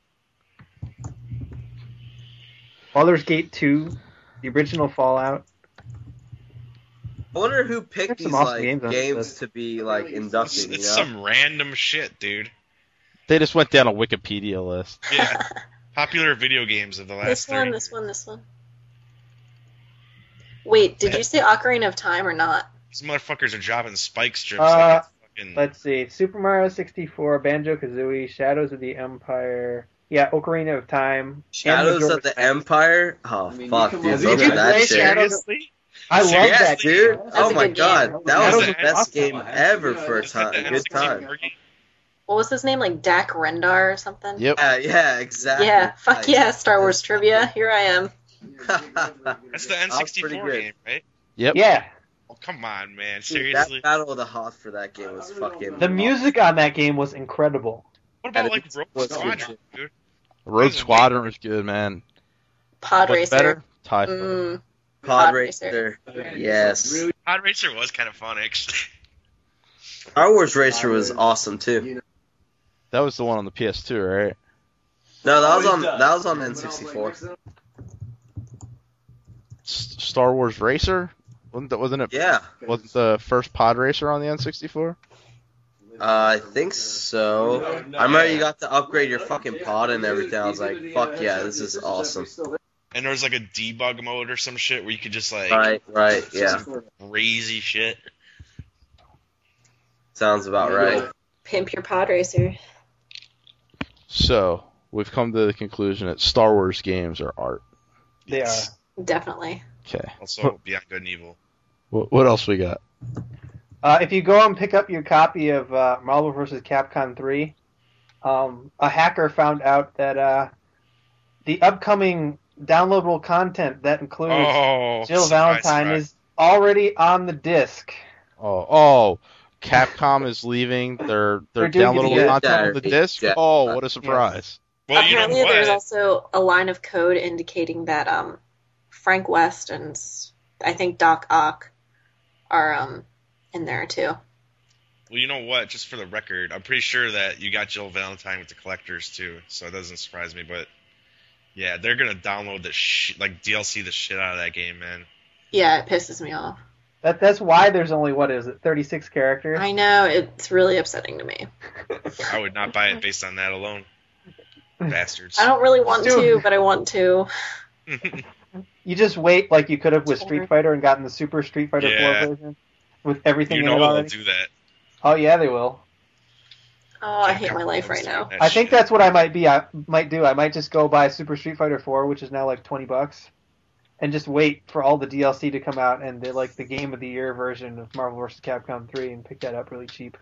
Baldur's Gate 2, the original Fallout. I wonder who picked There's these some awesome games on to be like inducted. It's some random shit, dude. They just went down a Wikipedia list. Yeah. Popular video games of the last 30 years. This one. Wait, did you say Ocarina of Time or not? These motherfuckers are dropping spike strips like it's fucking... Let's see. Super Mario 64, Banjo-Kazooie, Shadows of the Empire. Yeah, Ocarina of Time. Shadows of the Empire? Oh, fuck, dude. Did Those you are that play shit. Seriously? I love that, dude. That's Oh a my good god. game. That was the Shadows best of game ever for a Is that the time. Good time. N64 game? What was his name? Like Dak Rendar or something? Yep. Yeah, exactly. Yeah, fuck Nice. yeah, Star Wars trivia. Here I am. That's the was pretty N64 good. game, right? Yep. Yeah. Oh, come on, man. Dude, Seriously? that Battle of the Hoth for that game was fucking... The music on that game was incredible. What about, And like, it Rogue was good Squadron, shit. dude? Rogue Squadron was good, man. Pod What's Racer. better? TIE. Mm, Pod Pod Racer. Yes. Pod Racer was kind of fun, actually. Star Wars Racer was awesome, too. That was the one on the PS2, right? No, that was on N64. Star Wars Racer? Wasn't it? Yeah. Wasn't the first Pod Racer on the N64? I think so. I remember you got to upgrade your fucking pod and everything. I was like, fuck yeah, this is awesome. And there was, like, a debug mode or some shit where you could just, like... Right, yeah. Some crazy shit. Sounds about right. Pimp your Pod Racer. So, we've come to the conclusion that Star Wars games are art. They are. Definitely. Okay. Also, Beyond Good and Evil. What else we got? If you go and pick up your copy of Marvel vs. Capcom 3, a hacker found out that the upcoming downloadable content that includes Jill surprise, Valentine surprise. is already on the disc. Oh, Capcom is leaving their They're doing it downloadable again. content on the disc? Yeah. Oh, what a surprise. Well, you know Apparently, what? there's also a line of code indicating that Frank West and I think Doc Ock are in there too. Well, you know what? Just for the record, I'm pretty sure that you got Jill Valentine with the collectors too, so it doesn't surprise me. But yeah, they're gonna download the DLC the shit out of that game, man. Yeah, it pisses me off. That's why there's only, 36 characters? I know, it's really upsetting to me. I would not buy it based on that alone. Bastards. I don't really want to, but I want to. You just wait like you could have with Street Fighter and gotten the Super Street Fighter 4 version with everything You in know it they'll already. do that. Oh yeah, they will. Oh, I hate my life right now. I think that's what I might do. I might just go buy Super Street Fighter 4, which is now like $20, and just wait for all the DLC to come out and the Game of the Year version of Marvel vs. Capcom 3 and pick that up really cheap.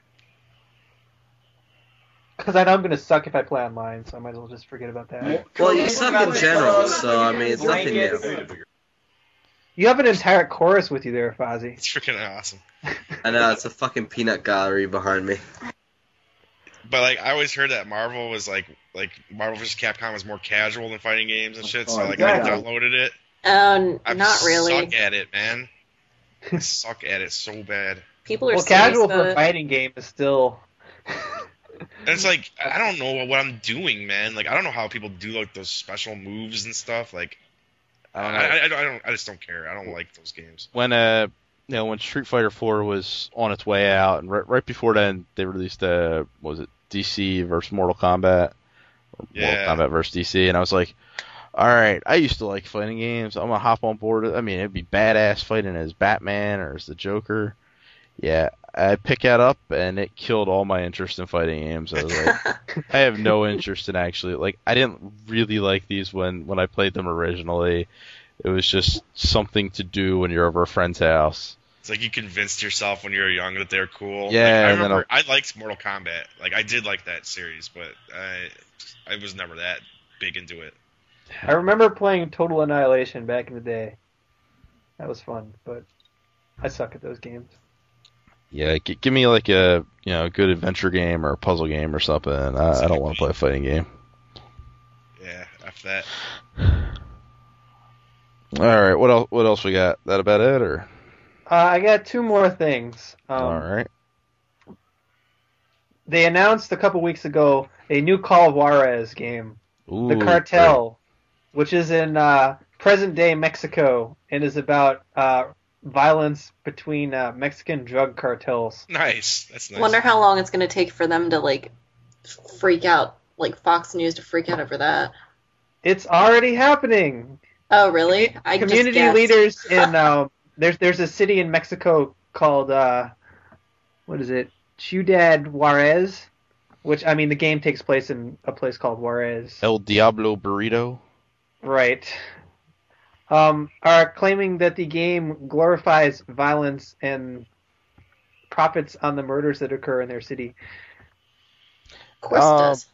Because I know I'm going to suck if I play online, so I might as well just forget about that. Well, you suck in general, so I mean, it's nothing new. You have an entire chorus with you there, Fozzie. It's freaking awesome. I know, it's a fucking peanut gallery behind me. But like, I always heard that Marvel was like Marvel vs. Capcom was more casual than fighting games and shit. So like, I downloaded it. Oh, I not really. suck at it, man. I suck at it so bad. People are Well, serious casual about for a it. fighting game is still... And it's like, I don't know what I'm doing, man. Like, I don't know how people do like those special moves and stuff. Like, I just don't care. I don't like those games. When when Street Fighter 4 was on its way out, and right before then they released DC versus Mortal Kombat, or Yeah. Mortal Kombat versus DC, and I was like, all right, I used to like fighting games. I'm gonna hop on board. I mean, it'd be badass fighting as Batman or as the Joker. Yeah, I pick that up, and it killed all my interest in fighting games. I was like, I have no interest in actually, like, I didn't really like these when I played them originally. It was just something to do when you're over a friend's house. It's like you convinced yourself when you were young that they're cool. Yeah, Like, I and then remember I liked Mortal Kombat. Like, I did like that series, but I was never that big into it. I remember playing Total Annihilation back in the day. That was fun, but I suck at those games. Yeah, give me like a good adventure game or a puzzle game or something. I don't want to play a fighting game. Yeah, after that. All right, what else we got? That about it, or? I got two more things. All right. They announced a couple weeks ago a new Call of Juarez game, Ooh, The Cartel, which is in present-day Mexico and is about violence between Mexican drug cartels. Nice. That's nice. Wonder how long it's going to take for them to like freak out, like Fox News to freak out over that. It's already happening. Oh, really? I just Community guessed. leaders in there's a city in Mexico called what is it? Ciudad Juarez, which I mean the game takes place in a place called Juarez. El Diablo Burrito. Right. Are claiming that the game glorifies violence and profits on the murders that occur in their city. Of course it does.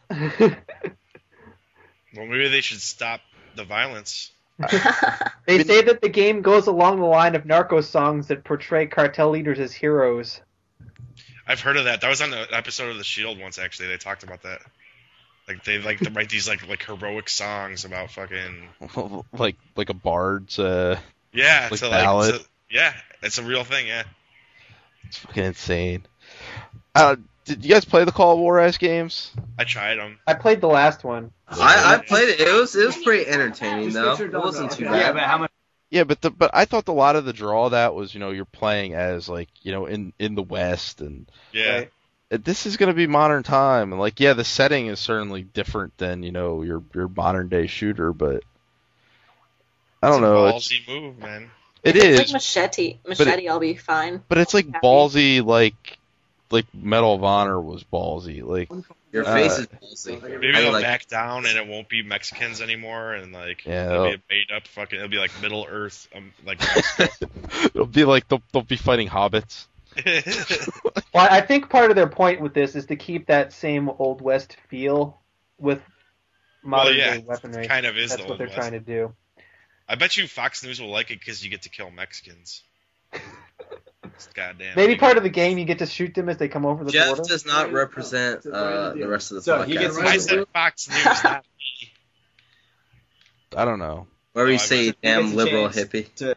Well, maybe they should stop the violence. They say that the game goes along the line of narco songs that portray cartel leaders as heroes. I've heard of that. That was on the episode of The Shield once, actually. They talked about that. Like, they like to write these, like heroic songs about fucking... like a bard's, Yeah, like ballad. yeah, it's a real thing, yeah. It's fucking insane. Did you guys play the Call of Juarez games? I tried them. I played the last one. I played it. It was pretty entertaining though. It wasn't too bad. Yeah, but how much? Yeah, but I thought a lot of the draw of that was, you're playing as like, in the West, and Yeah. Right. this is going to be modern time, and like, yeah, the setting is certainly different than, your modern day shooter, but I don't know. It's a ballsy move, man. It It's is, like Machete, I'll be fine. but it's like Happy. ballsy, like Medal of Honor was ballsy, like. Your face is ballsy. Maybe I they'll like- back down and it won't be Mexicans anymore, and like Yeah, it'll be a made up fucking. It'll be like Middle Earth, like Mexico. It'll be like they'll be fighting hobbits. Well, I think part of their point with this is to keep that same Old West feel with modern yeah, day weaponry. kind of is That's the what Old they're West. trying to do. I bet you Fox News will like it because you get to kill Mexicans. Goddamn. Maybe part of the game you get to shoot them as they come over the Jeff border. does not represent the rest of the So, he podcast. gets- I said Fox News, not me. I don't know. Where you I say He damn gets a liberal chance hippie. to-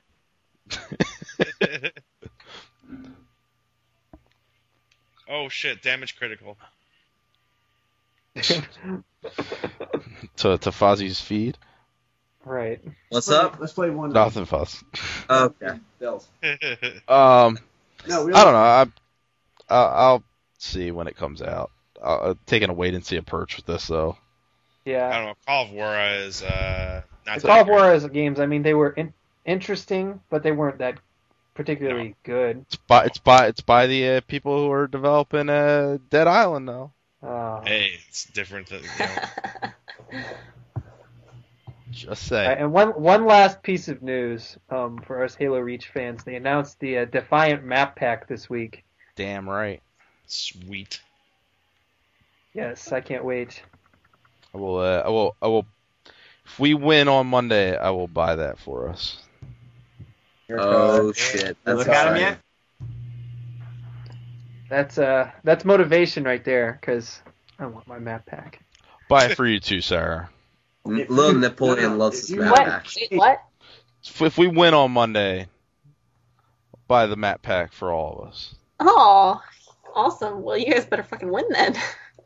Oh shit! Damage critical. To Fozzie's feed. Right. What's up? Let's play one. Nothing, Fuzz. Okay. Bills. Um, No, we I don't know. I'll see when it comes out. I'm taking a wait and see approach with this though. I Yeah. don't know. Call of War is not The that Call of great. Juarez games, I mean, they were interesting, but they weren't that particularly good. It's by the people who are developing Dead Island now. Hey, it's different. Than, Just Right, say. and one last piece of news for us Halo Reach fans. They announced the Defiant map pack this week. Damn right. Sweet. Yes, I can't wait. I will. If we win on Monday, I will buy that for us. Oh shit. That's Look at him exciting. yet? That's motivation right there, because I want my map pack. Buy it for you too, Sarah. Little Napoleon loves his map What? pack. Wait, what? If we win on Monday, buy the map pack for all of us. Oh, awesome. Well, you guys better fucking win then.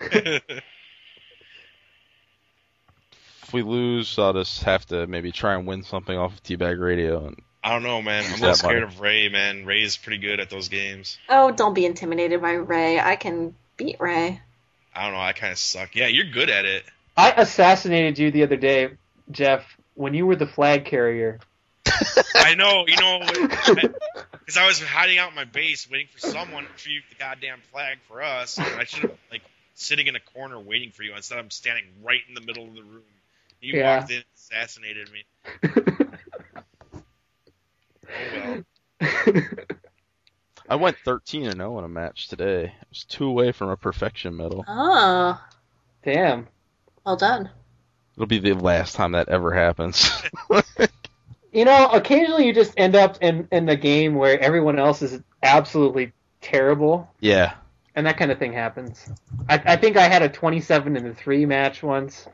If we lose, I'll just have to maybe try and win something off of Teabag Radio. And I don't know, man. I'm a Use little that money. scared of Ray, man. Ray is pretty good at those games. Oh, don't be intimidated by Ray. I can beat Ray. I don't know. I kind of suck. Yeah, you're good at it. I assassinated you the other day, Jeff, when you were the flag carrier. I know, because I was hiding out in my base waiting for someone to shoot the goddamn flag for us, and I should have sitting in a corner waiting for you. Instead, I'm standing right in the middle of the room. You Yeah. walked in, and assassinated me. Oh well. I went 13-0 in a match today. I was 2 away from a perfection medal. Oh, Damn. well done. It'll be the last time that ever happens. You know, occasionally you just end up in the game where everyone else is absolutely terrible, Yeah. and that kind of thing happens. I think I had a 27-3 match once.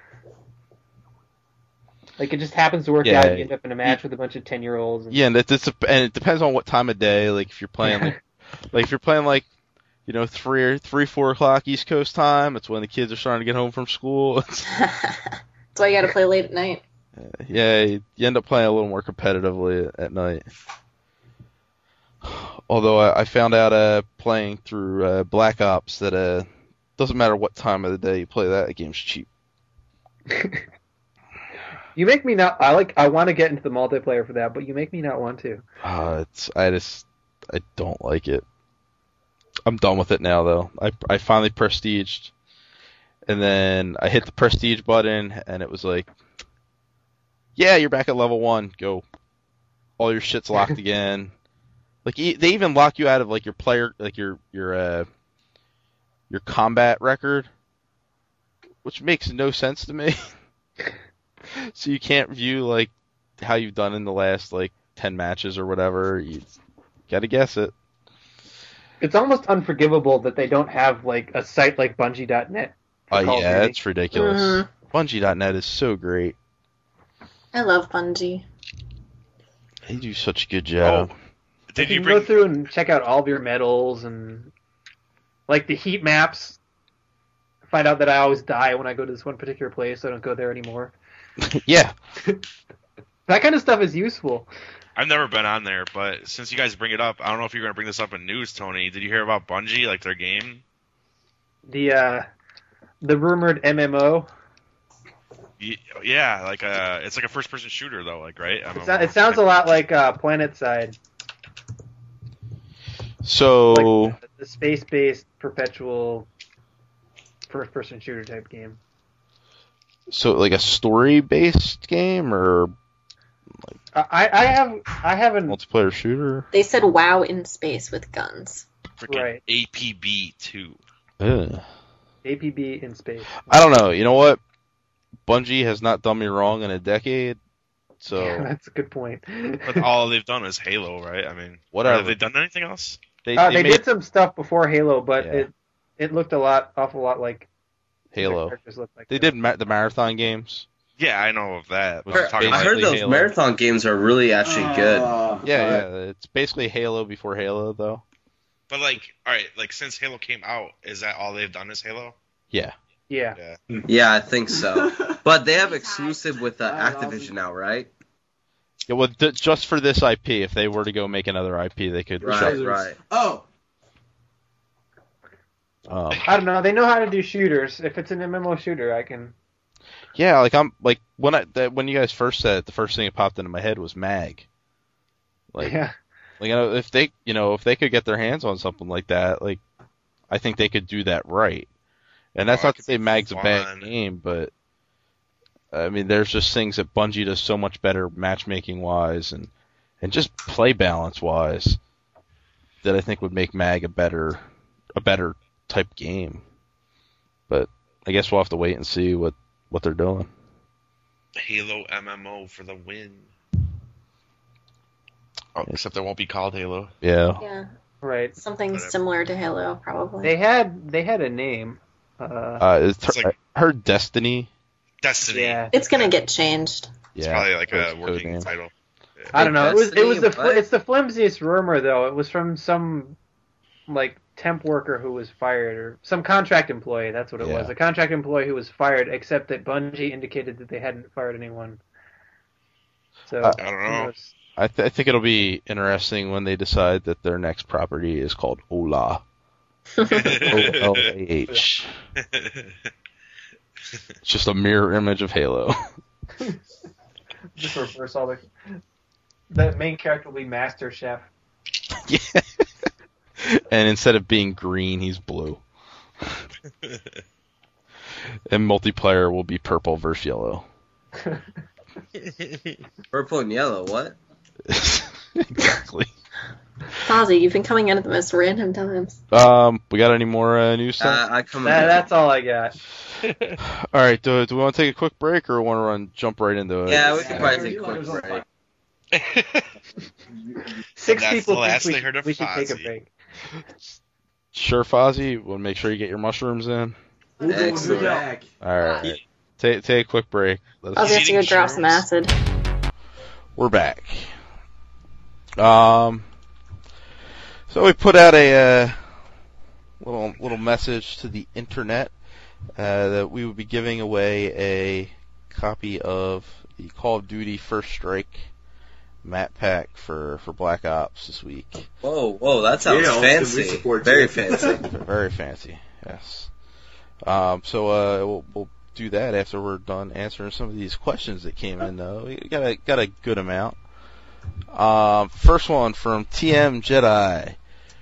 Like, it just happens to work Yeah. out. You end up in a match with a bunch of 10-year-olds. Yeah, and it depends on what time of day. Like if you're playing if you're playing 3-4 o'clock East Coast time, it's when the kids are starting to get home from school. That's why you gotta play late at night. Yeah, you end up playing a little more competitively at night. Although I found out playing through Black Ops that doesn't matter what time of the day you play that game's cheap. You make me not. I want to get into the multiplayer for that, but you make me not want to. I don't like it. I'm done with it now though. I finally prestiged, and then I hit the prestige button, and it was like, yeah, you're back at level 1. Go. All your shit's locked again. Like they even lock you out of like your player, like your combat record, which makes no sense to me. So you can't view like how you've done in the last like 10 matches or whatever. You gotta guess it. It's almost unforgivable that they don't have like a site like Bungie.net. Oh yeah, it's ridiculous. Bungie.net is so great. I love Bungie. They do such a good job. Oh, did You you can bring? go through and check out all of your medals and like the heat maps. Find out that I always die when I go to this one particular place, so I don't go there anymore. Yeah. That kind of stuff is useful. I've never been on there, but since you guys bring it up, I don't know if you're gonna bring this up in news, Tony. Did you hear about Bungie, like their game? The rumored MMO. Yeah, like it's like a first-person shooter though, like right? It sounds a lot like PlanetSide. So Like the space-based perpetual first-person shooter type game. So like a story-based game or I haven't. multiplayer shooter? They said WoW in space with guns. Freaking Right. APB 2. Ugh. APB in space. I don't know. You know what? Bungie has not done me wrong in a decade. So That's a good point. But all they've done is Halo, right? I mean, Whatever. Have they done anything else? they They made did some stuff before Halo, but Yeah. it looked awful lot like the Halo. characters looked like They them. did the marathon games. Yeah, I know of that. But Sure, I'm talking I about heard those Halo. marathon games are really actually good. Yeah, it's basically Halo before Halo, though. But like, all right, like since Halo came out, is that all they've done is Halo? Yeah. Yeah. Yeah, I think so. But they have exclusive with Activision now, right? Yeah. Well, just for this IP, if they were to go make another IP, they could. Right. Oh, I don't know. They know how to do shooters. If it's an MMO shooter, I can. Yeah, like when you guys first said it, the first thing that popped into my head was Mag. Like, Yeah. like if they could get their hands on something like that, like I think they could do that right. And that's Oh, not to say Mag's a fun. bad game, but I mean, there's just things that Bungie does so much better matchmaking wise and just play balance wise that I think would make Mag a better type game. But I guess we'll have to wait and see what they're doing. Halo MMO for the win. Oh, except it won't be called Halo. Yeah. Yeah, Right. something Whatever. similar to Halo, probably. They had a name. It's like- I heard Destiny. Destiny. Yeah. It's gonna get changed. It's Yeah. probably like that was a the working code name. title. I don't know. It was Destiny, it's the flimsiest rumor though. It was from some like temp worker who was fired or some contract employee. That's what it was. Yeah. A contract employee who was fired, except that Bungie indicated that they hadn't fired anyone. So I don't who know. knows? I think it'll be interesting when they decide that their next property is called Ola. OLAH. It's just a mirror image of Halo. Just reverse all the main character will be Master Chef. Yeah. And instead of being green, he's blue. And multiplayer will be purple versus yellow. Purple and yellow, what? Exactly. Fozzie, you've been coming in at the most random times. We got any more news stuff? I come That's all I got. All right. Do we want to take a quick break or want to jump right into it? Yeah, we can probably take a quick break. Six That's people the last think they heard of we should take a Fozzie. break. Sure, Fozzie. Want to make sure you get your mushrooms in. Excellent. All right. Take a quick break. Fozzie has to go drop some acid. We're back. So we put out a little message to the internet that we would be giving away a copy of the Call of Duty First Strike map pack for Black Ops this week. Whoa, that sounds fancy. Very fancy. Very fancy, yes. So we'll do that after we're done answering some of these questions that came in, though. We got a good amount. First one from TM Jedi.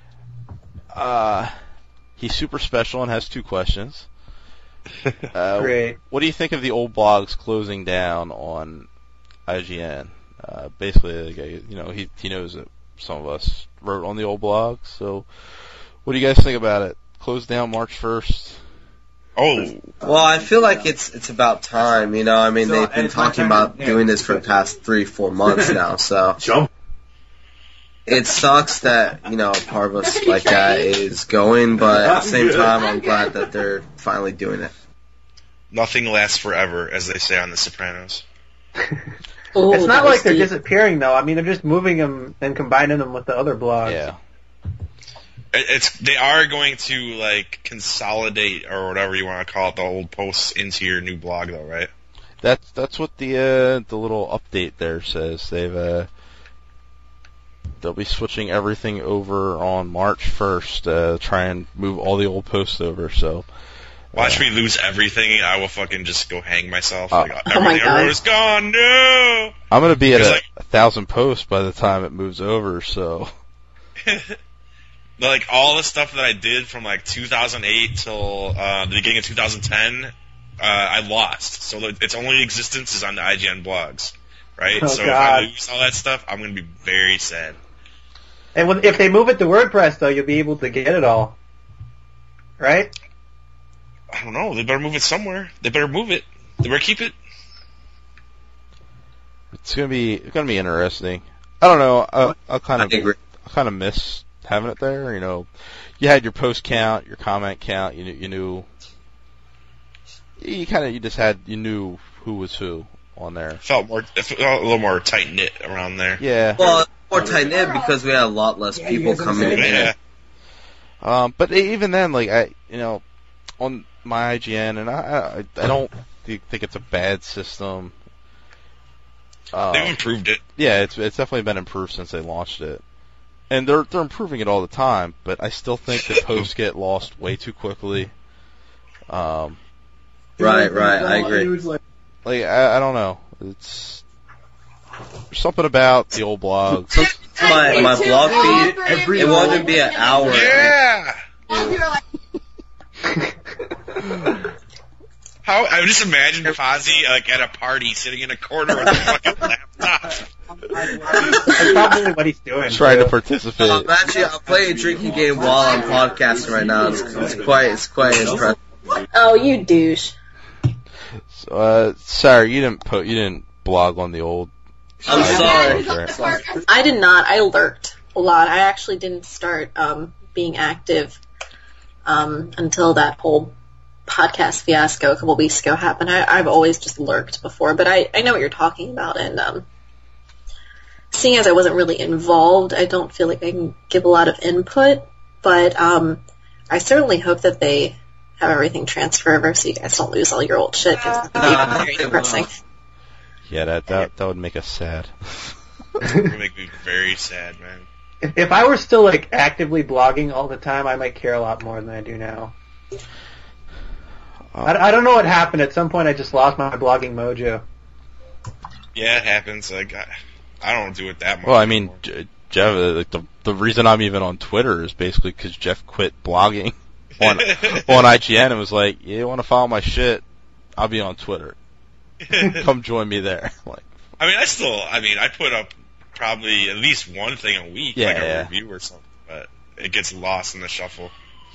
He's super special and has 2 questions. Great. What do you think of the old blogs closing down on IGN? Basically, he knows that some of us wrote on the old blogs. So, what do you guys think about it? Closed down March 1st. Oh. Well, I feel like it's about time, you know. I mean, they've been talking about doing this for the past 3-4 months now, so it sucks that, a part of us like that is going, but at the same time, I'm glad that they're finally doing it. Nothing lasts forever, as they say on The Sopranos. Oh, It's not that like was they're deep. disappearing, though. I mean, they're just moving them and combining them with the other blogs. Yeah. They are going to consolidate or whatever you want to call it, the old posts into your new blog, though, right? That's what the little update there says. They'll be switching everything over on March 1st. Try and move all the old posts over. So Watch me lose everything, and I will fucking just go hang myself. my Everything I God. wrote is gone. No. I'm gonna be at It's 1,000 posts by the time it moves over. So all the stuff that I did from 2008 till the beginning of 2010, I lost. So its only existence is on the IGN blogs, right? Oh, so God. if I lose all that stuff, I'm gonna be very sad. And if they move it to WordPress, though, you'll be able to get it all. Right? I don't know. They better move it somewhere. They better move it. They better keep it. it's gonna be interesting. I don't know. I kind I agree. of miss having it there. You had your post count, your comment count. You knew. You knew who was who on there. It felt a little more tight knit around there. Yeah. Well, more tight knit because we had a lot less people coming in. Yeah. But even then, on my IGN, and I don't think it's a bad system. They've improved it. Yeah, it's definitely been improved since they launched it, and they're improving it all the time. But I still think that posts get lost way too quickly. Right, I agree. I don't know. It's there's something about the old blogs. My blog feed, it won't even be an hour. Yeah. How I just imagine Fozzie at a party sitting in a corner with a fucking laptop. That's probably what he's doing. Trying to too. participate. I'm playing a drinking game while I'm podcasting right now. It's quite impressive. Oh, you douche. So, sorry, you didn't blog on the old. I'm sorry. Right? I did not. I lurked a lot. I actually didn't start being active until that whole podcast fiasco a couple weeks ago happened. I've always just lurked before, but I know what you're talking about, and seeing as I wasn't really involved, I don't feel like I can give a lot of input, but I certainly hope that they have everything transfer over so you guys don't lose all your old shit, because that would be very depressing. Yeah, that would make us sad. It would make me very sad, man. If I were still actively blogging all the time, I might care a lot more than I do now. I don't know what happened. At some point, I just lost my blogging mojo. Yeah, it happens. I don't do it that much. Well, I mean, anymore. Jeff, the reason I'm even on Twitter is basically because Jeff quit blogging on IGN and was like, "You want to follow my shit? I'll be on Twitter. Come join me there." I put up probably at least one thing a week, a review or something, but it gets lost in the shuffle.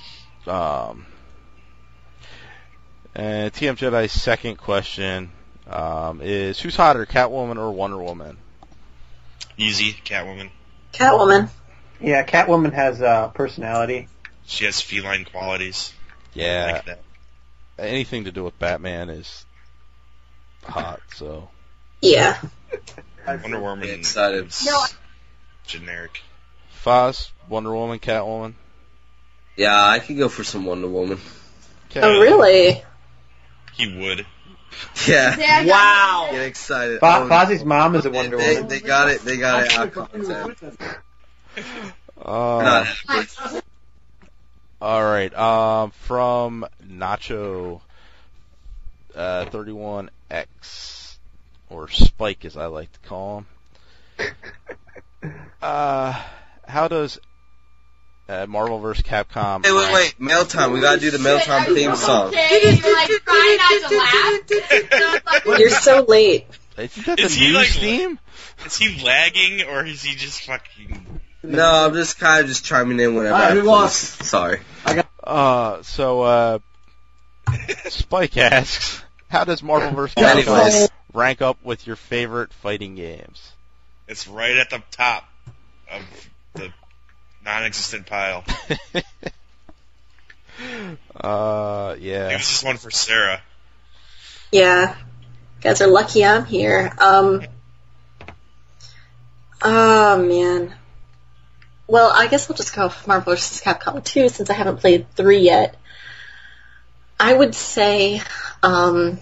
And TM Jedi's second question is, who's hotter, Catwoman or Wonder Woman? Easy, Catwoman. Catwoman. Yeah, Catwoman has personality. She has feline qualities. Yeah. Like that. Anything to do with Batman is hot, so. Yeah. Wonder Woman Excited. is generic. Foz, Wonder Woman, Catwoman. Yeah, I could go for some Wonder Woman. Oh, really? He would. Yeah. Dad got Wow. Get excited. Fozzie's mom is a Wonder Woman. They got it. They got it out of context. Uh, Not it. all right. From Nacho, 31X, or Spike as I like to call him. How does Marvel vs. Capcom? Wait. Mail time. We gotta do the mail time theme song. Okay, you're like trying not to laugh. You're so late. Isn't that the Is he, news like, theme? Is he lagging or is he just fucking? No, I'm just kind of just chiming in whenever. Alright, I who please. lost? Sorry. So Spike asks, how does Marvel vs. Anyways. Capcom rank up with your favorite fighting games? It's right at the top of the non-existent pile. Yeah. It was just one for Sarah. Yeah. You guys are lucky I'm here. Oh, man. Well, I guess I'll just go with Marvel vs. Capcom 2 since I haven't played 3 yet. I would say I'd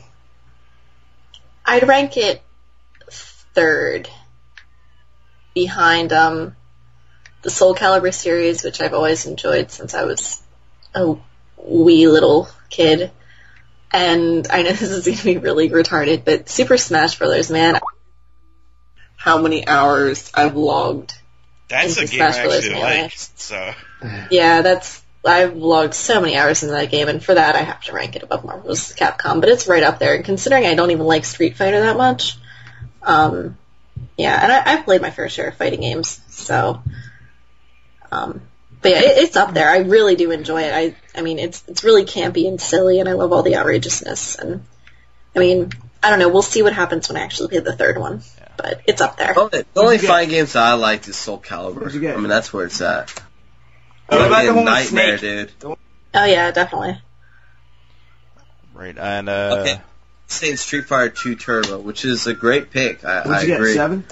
rank it third behind the Soul Calibur series, which I've always enjoyed since I was a wee little kid. And I know this is going to be really retarded, but Super Smash Bros., man, how many hours I've logged. That's a into game Smash I Bros. actually Melee. like. So Yeah, I've logged so many hours into that game, and for that I have to rank it above Marvel vs. Capcom, but it's right up there. And considering I don't even like Street Fighter that much, yeah, and I've played my fair share of fighting games, so, but yeah, it's up there. I really do enjoy it. I mean, it's really campy and silly, and I love all the outrageousness, and, I mean, I don't know, we'll see what happens when I actually play the third one, but it's up there. The only fighting games that I liked is Soul Calibur. What'd you get? I mean, that's where it's at. What about the one with Nightmare, Snake? dude. Oh yeah, definitely. Right, and Okay. Saying Street Fighter 2 Turbo, which is a great pick. I What'd you agree. get? 7?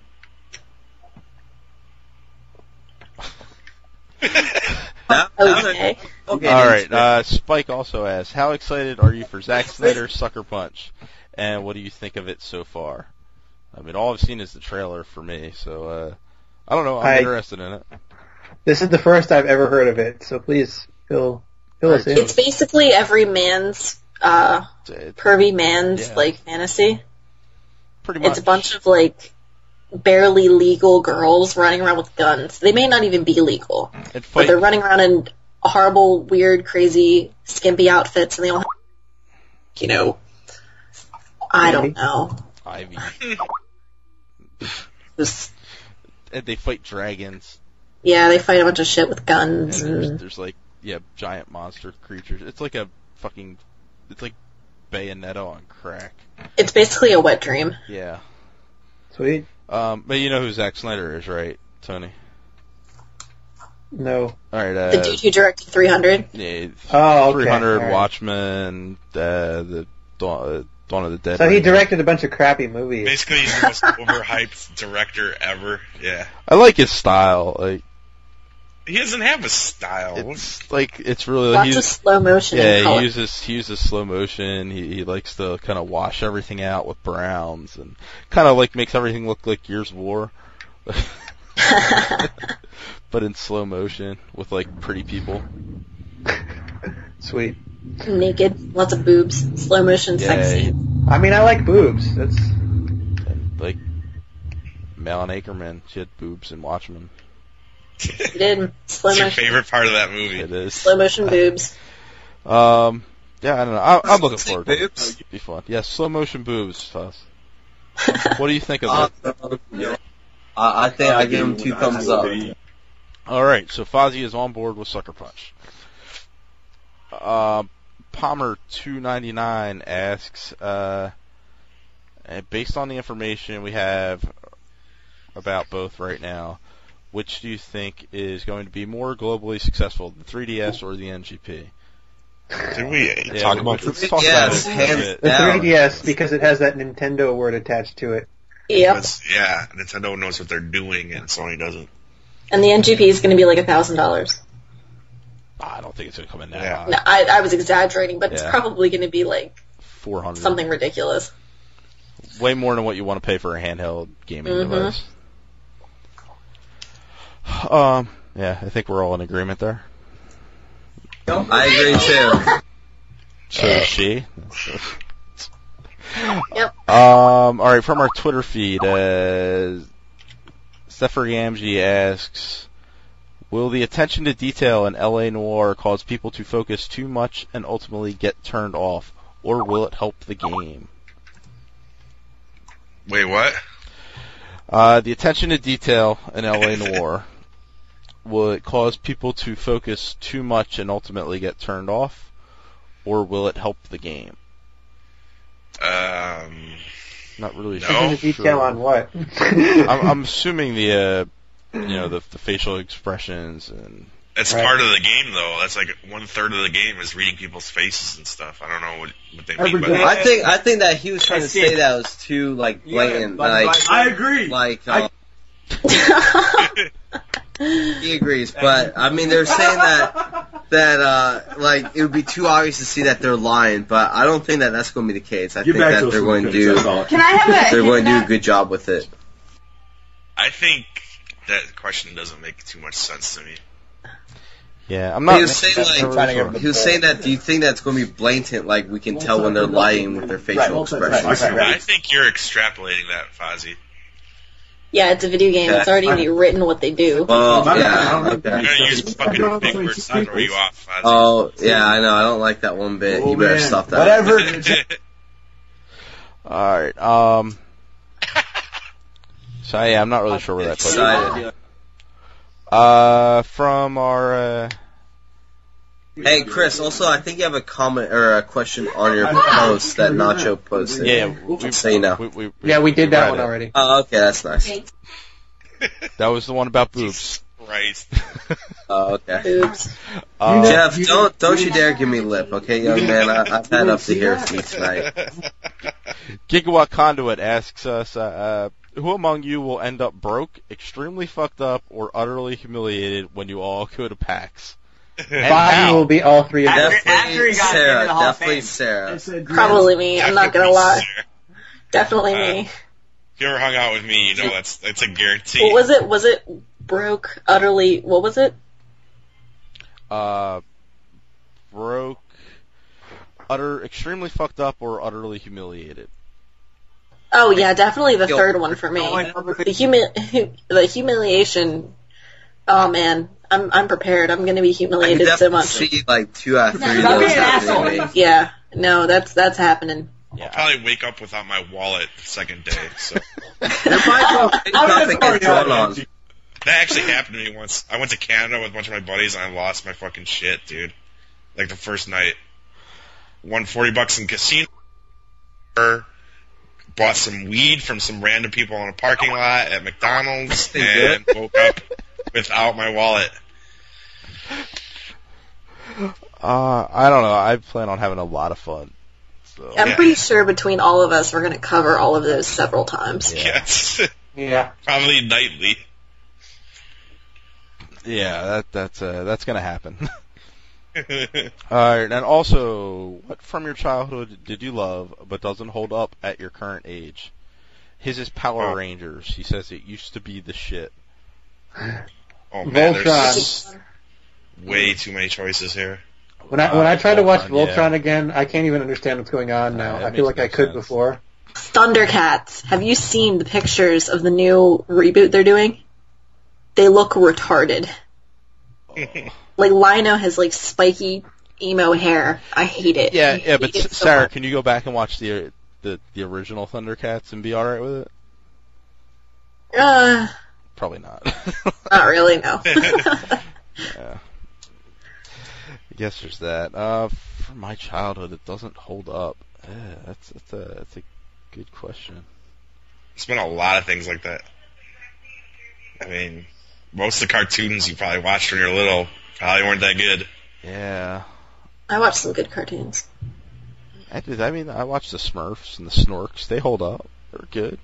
That Okay. all right. Spike also asks, how excited are you for Zack Snyder's Sucker Punch, and what do you think of it so far? I mean, all I've seen is the trailer for me, so I don't know. I'm interested in it. This is the first I've ever heard of it, so please fill us in. It's basically every man's, pervy man's, Yeah. like, fantasy. Pretty much. It's a bunch of, like, barely legal girls running around with guns. They may not even be legal, And but fight, they're running around in horrible, weird, crazy, skimpy outfits, and they all have, you know, I don't know. Ivy. Just, And they fight dragons. yeah, they fight a bunch of shit with guns. And And, there's like, giant monster creatures. It's like it's like Bayonetta on crack. it's basically a wet dream. Yeah. Sweet. But you know who Zack Snyder is, right, Tony? No. Alright, The dude who directed 300. yeah, Oh, okay. 300, All right. Watchmen, the Dawn of the Dead. So he directed a bunch of crappy movies. basically, he's the most overhyped director ever. Yeah, I like his style. Like, he doesn't have a style. it's really Lots of slow motion and he color. uses slow motion. He likes to kind of wash everything out with browns and kind of like makes everything look like Gears of War, but in slow motion with like pretty people. Sweet. Naked, lots of boobs, slow motion, sexy. I mean, I like boobs. That's And like Malin Ackerman, she had boobs in Watchmen. He did slow What's your motion, favorite part of that movie? It is. slow motion boobs. Yeah, I don't know. I'm looking Say forward to it. boobs? It'll be fun. Yeah, slow motion boobs. Fuss. What do you think of it? I think I give him 2 thumbs up. All right, so Fozzie is on board with Sucker Punch. Palmer299 asks, based on the information we have about both right now, which do you think is going to be more globally successful, the 3DS or the NGP? Did we Yeah, talk about let's this? talk about it a hands bit. the down. 3DS because it has that Nintendo word attached to it. Yep. Yeah, Nintendo knows what they're doing and Sony doesn't. And the NGP is going to be like $1,000. I don't think it's going to come in that Yeah. high. No, I was exaggerating, but it's Yeah. probably going to be like $400. Something ridiculous. Way more than what you want to pay for a handheld gaming device. Yeah, I think we're all in agreement there. I agree too. So does she. Yep. Alright, from our Twitter feed, Stepher Gamgee asks, will the attention to detail in LA Noire cause people to focus too much and ultimately get turned off, or will it help the game? Wait, what? The attention to detail in LA Noire, will it cause people to focus too much and ultimately get turned off, or will it help the game? Not really sure. Attention to detail on what? I'm assuming the facial expressions and. It's part of the game, though. That's like 1/3 of the game is reading people's faces and stuff. I don't know what they mean by that. I think that he was trying to say that it was too like blatant. I agree. He agrees, but I mean they're saying that like it would be too obvious to see that they're lying, but I don't think that that's going to be the case. I think that they're going to do a good job with it. I think that question doesn't make too much sense to me. Yeah, I'm not. He was saying that. Do you think that's going to be blatant? Like we can tell when they're lying with their facial expressions. I think you're extrapolating that, Fozzie. Yeah, it's a video game. It's already written what they do. Oh, yeah. You're gonna use fucking big words to throw you off, Fozzie. Oh, yeah, I know. I don't like that one bit. You better stop that. Whatever. Alright, so yeah, I'm not really sure where that puts it. From our, Hey, Chris, also, I think you have a comment or a question on your post that Nacho posted. Yeah, just so you know. We did that one already. Oh, okay, that's nice. That was the one about boobs. Christ. Oh, okay. Oops. Jeff, don't you dare give me lip, okay, young man? I've had up to here for you tonight. Gigawatt Conduit asks us, who among you will end up broke, extremely fucked up, or utterly humiliated when you all go to PAX? Bobby will be all three of them. After he got into the Hall of Fame. Sarah. Probably me. I'm not gonna lie. Definitely me. If you ever hung out with me, you know that's a guarantee. What was it? Was it broke, utterly? What was it? Broke, extremely fucked up, or utterly humiliated. Oh yeah, definitely the third one for me. The humiliation. Oh man, I'm prepared. I'm gonna be humiliated so much. I can definitely see like 2 out of 3 of those happening. Yeah, no, that's happening. I'll probably wake up without my wallet the second day. So that actually happened to me once. I went to Canada with a bunch of my buddies and I lost my fucking shit, dude. Like the first night, won $40 in casino. Bought some weed from some random people in a parking lot at McDonald's and woke up without my wallet. I don't know. I plan on having a lot of fun. So. I'm pretty sure between all of us, we're going to cover all of those several times. Yes. Yeah. Probably nightly. Yeah, that's going to happen. Alright, and also, what from your childhood did you love but doesn't hold up at your current age? His is Power Rangers. He says it used to be the shit. Oh man, Voltron. there's way too many choices here. When I try to watch Voltron, Voltron again, I can't even understand what's going on now. I feel like I could before. Thundercats. Have you seen the pictures of the new reboot they're doing? They look retarded. Like Lino has like spiky emo hair. I hate it. Yeah, but Sarah, can you go back and watch the original Thundercats and be alright with it? Probably not. Not really, no. Yeah. I guess there's that. From my childhood, it doesn't hold up. That's a good question. There's been a lot of things like that. I mean, most of the cartoons you probably watched when you were little probably weren't that good. Yeah. I watched some good cartoons. I did. I mean, I watched the Smurfs and the Snorks. They hold up. They're good.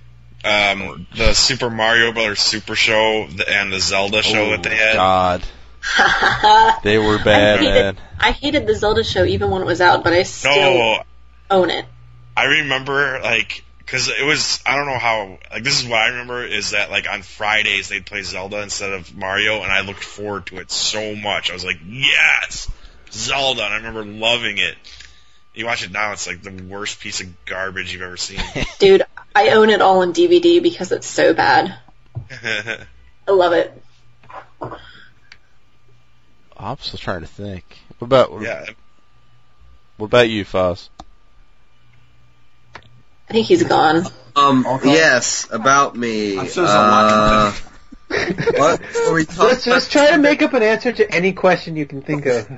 The Super Mario Brothers Super Show and the Zelda show that they had. God. They were bad, man. I hated the Zelda show even when it was out, but I still own it. I remember, like, because it was, I don't know how, like, this is what I remember, is that, like, on Fridays they'd play Zelda instead of Mario, and I looked forward to it so much. I was like, yes! Zelda! And I remember loving it. You watch it now, it's like the worst piece of garbage you've ever seen. Dude, I own it all on DVD because it's so bad. I love it. I'm still trying to think. What about you, Foz? I think he's gone. Yes, about me. I'm so sorry. What were we talking about? Just try to make up an answer to any question you can think of.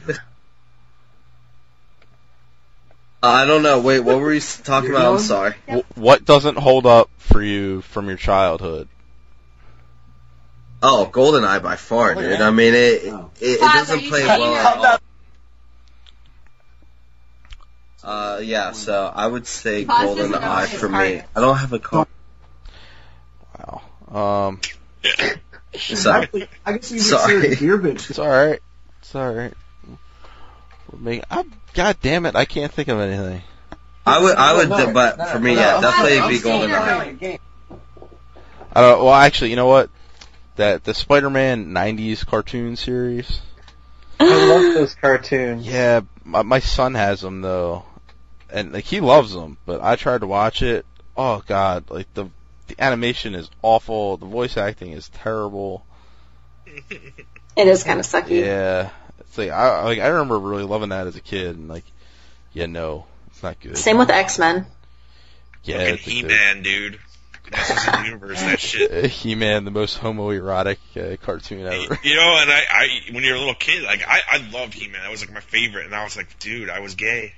I don't know. Wait, what were we talking about? I'm sorry. What doesn't hold up for you from your childhood? Oh, GoldenEye by far, dude. I mean, it doesn't play well at all. Yeah, so I would say GoldenEye for me. I don't have a car. Wow. Sorry. I guess you could say the beer bitch. It's alright. It's alright. God damn it, I can't think of anything. I would, but for me, yeah, definitely be GoldenEye. Well, actually, you know what? The Spider-Man 90s cartoon series. I love those cartoons. Yeah, my son has them though, and like he loves them. But I tried to watch it. Oh God, like the animation is awful. The voice acting is terrible. It is kind of sucky. Yeah, it's like I remember really loving that as a kid, and like, yeah, no, it's not good. Same with X-Men. Yeah, fucking He-Man, dude. Masters of the Universe, that shit. He-Man, the most homoerotic cartoon ever. You know, and I when you're a little kid, like I loved He-Man. That was like my favorite, and I was like, dude, I was gay.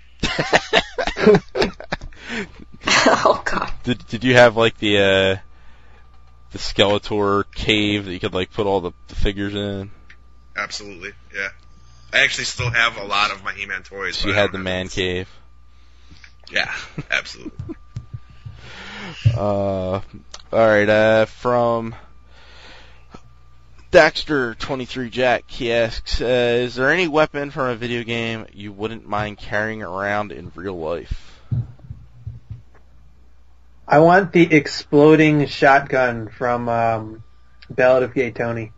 Oh God. Did you have like the Skeletor cave that you could like put all the figures in? Absolutely, yeah. I actually still have a lot of my He-Man toys. So you had the man cave. Yeah, absolutely. Alright, from Daxter23 Jack, he asks, is there any weapon from a video game you wouldn't mind carrying around in real life? I want the exploding shotgun from Ballad of Gay Tony.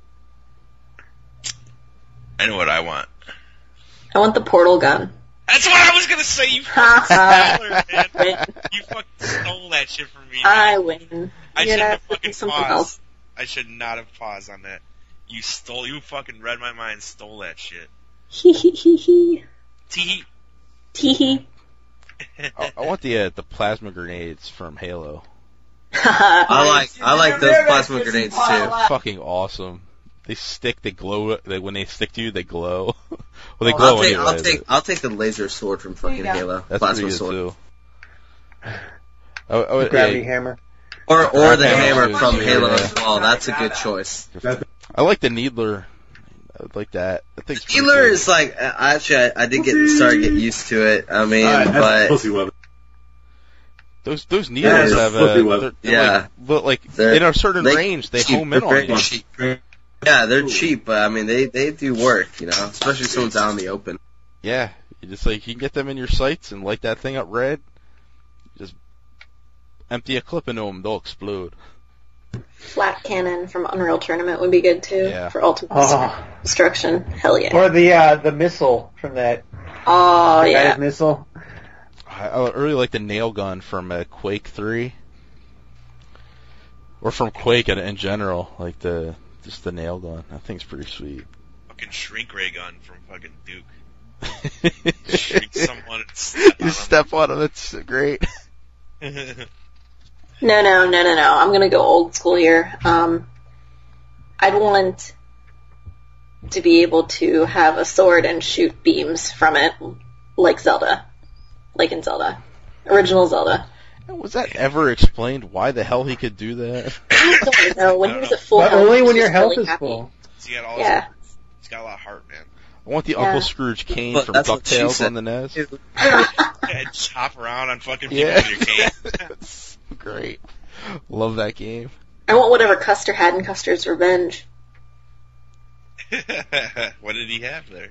I know what I want. I want the portal gun. That's what I was gonna say, you fucking baller, man. You fucking stole that shit from me. Man. I win. I You're shouldn't not have fucking something paused. else. I should not have paused on that. You fucking read my mind, stole that shit. Hee hee hee hee. Tee. Tee hee. I want the plasma grenades from Halo. I like those plasma grenades too. Fucking awesome. They glow. When they stick to you, they glow. Well, they glow anyway. I'll take the laser sword from fucking Halo. That's plasma pretty good sword. Too. Gravity hammer. Or the hammer from Halo as well. That's a good choice. I like the Needler. I like that. I think Needler is like, actually, I did start to get used to it. I mean, but those Needlers have like in a certain range they home in on you. Cheap. Yeah, they're cheap, but I mean they do work, you know, especially if someone's out in the open. Yeah, you just like you can get them in your sights and light that thing up red. Just empty a clip into them, they'll explode. Flat cannon from Unreal Tournament would be good too. Yeah. For ultimate destruction. Hell yeah. Or the missile from that. Oh yeah. Missile. I really like the nail gun from Quake 3, or from Quake in general. Like just the nail gun. That thing's pretty sweet. Fucking shrink ray gun from fucking Duke. Shrink someone and step on them. It's great. No. I'm gonna go old school here. I'd want to be able to have a sword and shoot beams from it, like Zelda. Like in Zelda. Original Zelda. Was that ever explained why the hell he could do that? I don't know. When he was at full but health, only when your health really is happy. full. He's got a lot of heart, man. I want the Uncle Scrooge cane from DuckTales on the NES. Yeah, chop around on fucking people with your cane. That's great. Love that game. I want whatever Custer had in Custer's Revenge. What did he have there?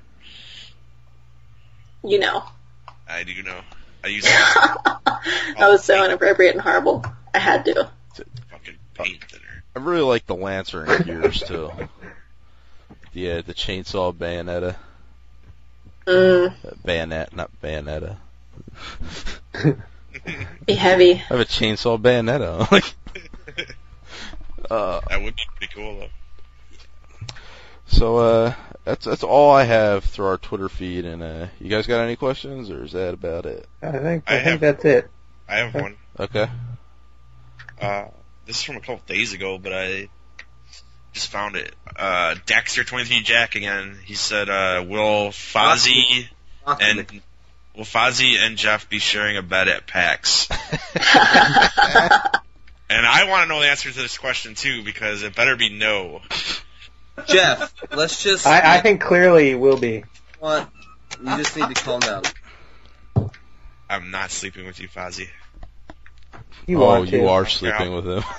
You know. I do know. I use That was so inappropriate and horrible. I had to. fucking paint thinner. I really like the Lancer and Gears too. The chainsaw Bayonetta. Bayonet, not Bayonetta. Be heavy. I have a chainsaw Bayonetta. Like, That would be pretty cool though. so that's all I have through our Twitter feed. And you guys got any questions, or is that about it? I think have- that's it. I have one. Okay. This is from a couple days ago, but I just found it. Dexter23 Jack again. He said, will Fozzie and Jeff be sharing a bed at PAX? And I want to know the answer to this question too, because it better be no. Jeff, let's just. I think clearly will be. You just need to calm down. I'm not sleeping with you, Fozzie. You want to. You are sleeping with him.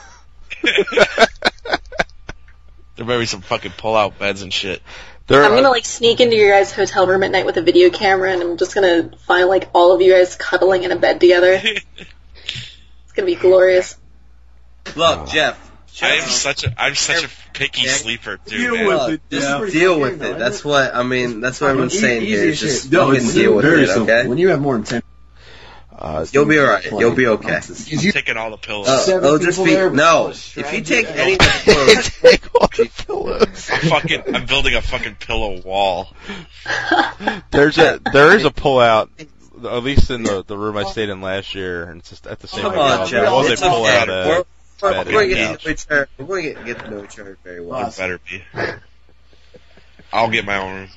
There better be some fucking pull-out beds and shit. I'm gonna like sneak into your guys' hotel room at night with a video camera, and I'm just gonna find like all of you guys cuddling in a bed together. It's gonna be glorious. Look, Jeff. I'm such a picky sleeper, dude. Man. Look, just deal with it. That's what everyone's saying here. Easy Just shit. No, fucking it's deal with very it, simple. okay? When you have more than 10, You'll be alright. You'll be okay. I'm taking all the pillows. If you take any of the pillows, Take all the pillows. I'm building a fucking pillow wall. There is a pull-out, at least in the room I stayed in last year, and it's just at the same come hotel. on, There Jeff. was a It's pull-out okay. We're bed going in to the get couch. to know each other. We're going to get to know each other very well. It better be. I'll get my own room.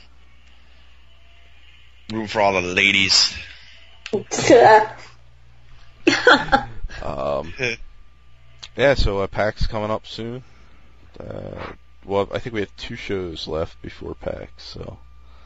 Room for all the ladies. Yeah, so PAX coming up soon. Well, I think we have 2 shows left before PAX, so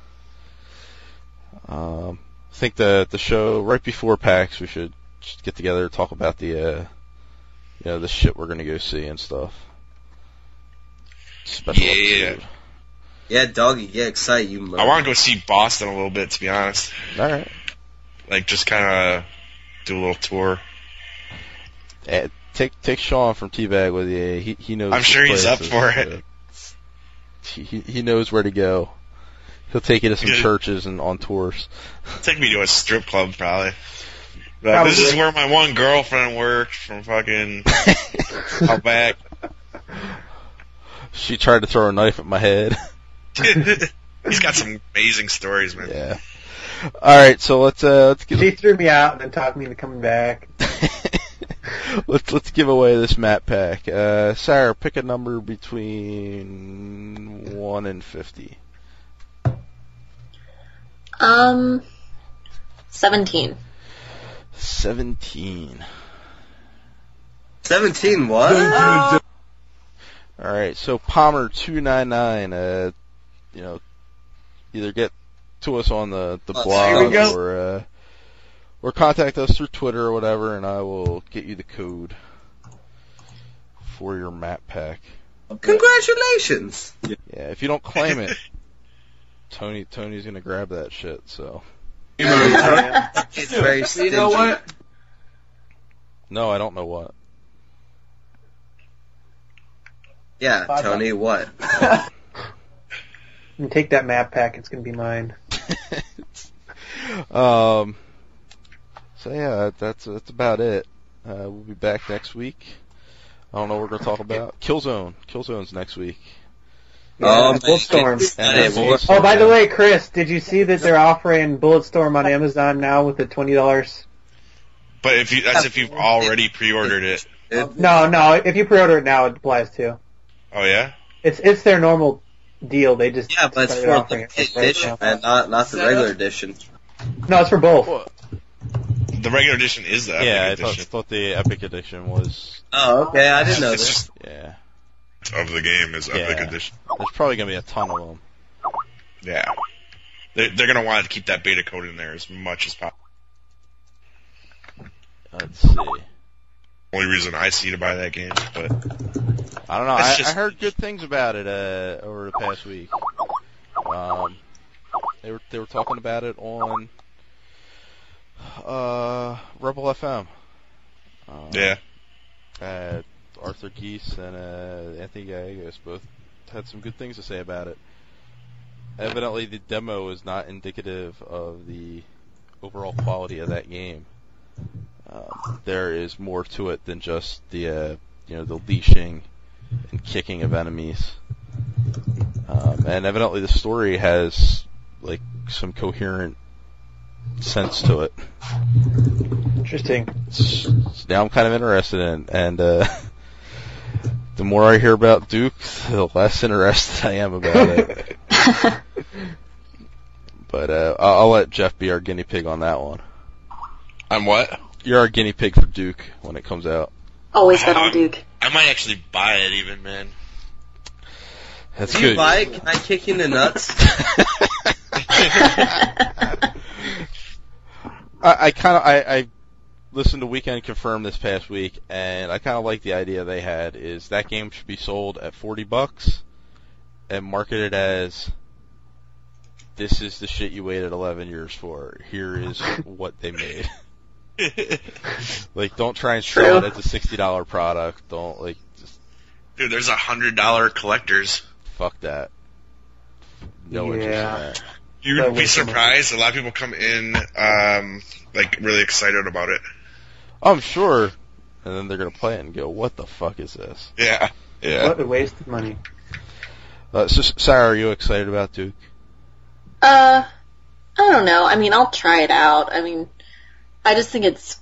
I think the show right before PAX we should just get together, talk about the the shit we're gonna go see and stuff. Special episode. Yeah, doggy, get excited, you I want to go see Boston a little bit, to be honest. All right. Like, just kind of do a little tour. Take Sean from Teabag with you. He knows. I'm sure he's up for it. He knows where to go. He'll take you to some churches and on tours. Take me to a strip club, probably. But this is where my one girlfriend worked from fucking out back. She tried to throw a knife at my head. He's got some amazing stories, man. Yeah. All right, so let's get. She threw me out and then talked me into coming back. Let's give away this map pack. Sarah, pick a number between 1 and 50. 17. 17. 17 what? All right, so Palmer 299. Either get to us on the blog or contact us through Twitter or whatever, and I will get you the code for your map pack. Congratulations! Yeah, if you don't claim it, Tony's gonna grab that shit. So. It's very stingy. you know what? No, I don't know what. Yeah, Tony, what? You take that map pack, it's going to be mine. So yeah, that's about it. We'll be back next week. I don't know what we're gonna talk about. Killzone. Killzone's next week. Bulletstorm. Oh, by the way, Chris, did you see that they're offering Bulletstorm on Amazon now with the $20? But that's if you've already pre-ordered it. No, if you pre-order it now, it applies too. Oh yeah? It's their normal deal. They just but it's for the edition, man, not the regular edition. No, it's for both. The regular edition is the Epic edition. I thought the Epic edition was. Oh, okay, I didn't know this. Yeah. Of the game is Epic edition. There's probably gonna be a ton of them. Yeah. They're gonna want to keep that beta code in there as much as possible. Let's see. Only reason I see to buy that game, but I don't know. I heard good things about it over the past week. They were talking about it on Rebel FM. Yeah. Arthur Geese and Anthony Gallegos both had some good things to say about it. Evidently, the demo is not indicative of the overall quality of that game. There is more to it than just the the leashing and kicking of enemies. And evidently, the story has like some coherent sense to it. Interesting. Now I'm kind of interested in, and the more I hear about Duke, the less interested I am about it. But I'll let Jeff be our guinea pig on that one. I'm what? You're our guinea pig for Duke when it comes out. Always bet on Duke. I might actually buy it even, man. That's If good. you buy it, can I kick you in the nuts? I listened to Weekend Confirmed this past week, and I kind of like the idea they had is that game should be sold at $40 and marketed as, this is the shit you waited 11 years for. Here is what they made. Like, don't try and sell it as a $60 product. Don't, like, just... Dude, there's $100 collectors. Fuck that. No interest in that. You'd be surprised. A lot of people come in, like, really excited about it. I'm sure. And then they're going to play it and go, what the fuck is this? Yeah. Yeah. What a waste of money. So, Sarah, are you excited about Duke? I don't know. I mean, I'll try it out. I mean, I just think it's...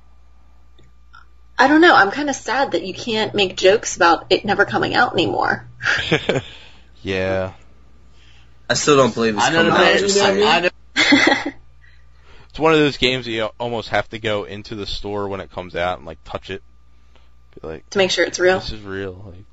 I don't know. I'm kind of sad that you can't make jokes about it never coming out anymore. Yeah. I still don't believe it's coming out. It's one of those games that you almost have to go into the store when it comes out and, like, touch it. Be like, To make sure it's real. this is real. Like,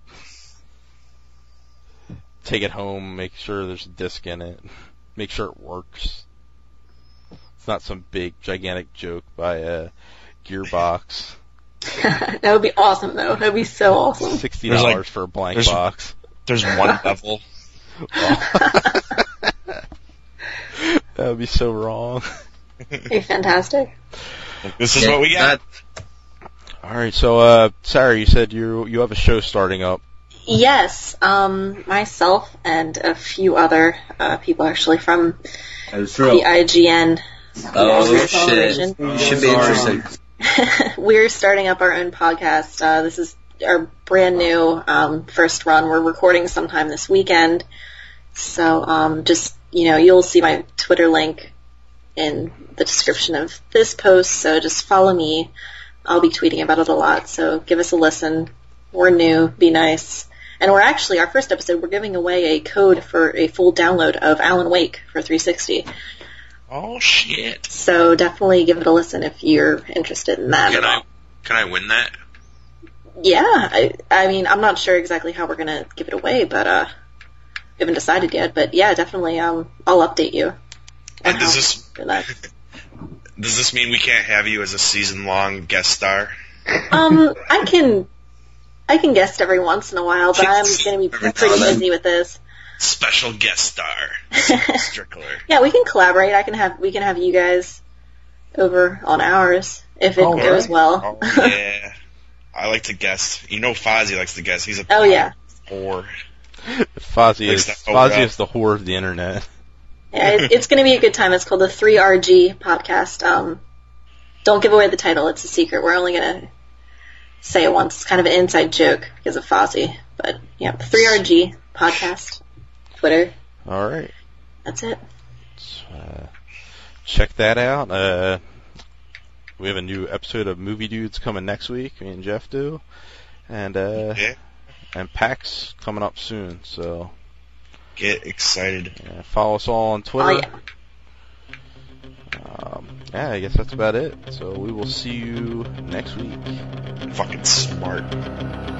take it home, make sure there's a disc in it, make sure it works. It's not some big, gigantic joke by Gearbox. That would be awesome, though. That would be so awesome. $60 There's like- for a blank there's- box. There's one level. That would be so wrong. Be fantastic. This is what we got. Alright, so, Sarah, you said you have a show starting up. Yes, myself and a few other people actually from That's the real. IGN. Oh, shit. Television. Should be interesting. We're starting up our own podcast. This is our brand new first run. We're recording sometime this weekend. So just, you'll see my Twitter link in the description of this post. So just follow me. I'll be tweeting about it a lot. So give us a listen. We're new. Be nice. And we're actually, our first episode, we're giving away a code for a full download of Alan Wake for 360. Oh, shit. So definitely give it a listen if you're interested in that. Can I win that? Yeah, I mean, I'm not sure exactly how we're gonna give it away, but we haven't decided yet. But yeah, definitely, I'll update you. And does this mean we can't have you as a season-long guest star? I can guest every once in a while, but I'm gonna be Every pretty now and then. busy with this. Special guest star, Strickler. Yeah, we can collaborate. We can have you guys over on ours if it goes right. well. Oh, yeah. I like to guest. Fozzie likes to guest. He's a Oh, yeah. whore. Fozzie Likes is to hold up. the whore of the internet. Yeah, it's going to be a good time. It's called the 3RG podcast. Don't give away the title. It's a secret. We're only going to say it once. It's kind of an inside joke because of Fozzie. But, yeah, 3RG podcast. Twitter. Alright. That's it. Check that out. We have a new episode of Movie Dudes coming next week. Me and Jeff do. And, Yeah. and PAX coming up soon, so... Get excited. Yeah, follow us all on Twitter. Oh, yeah. Yeah, I guess that's about it. So we will see you next week. Fucking smart.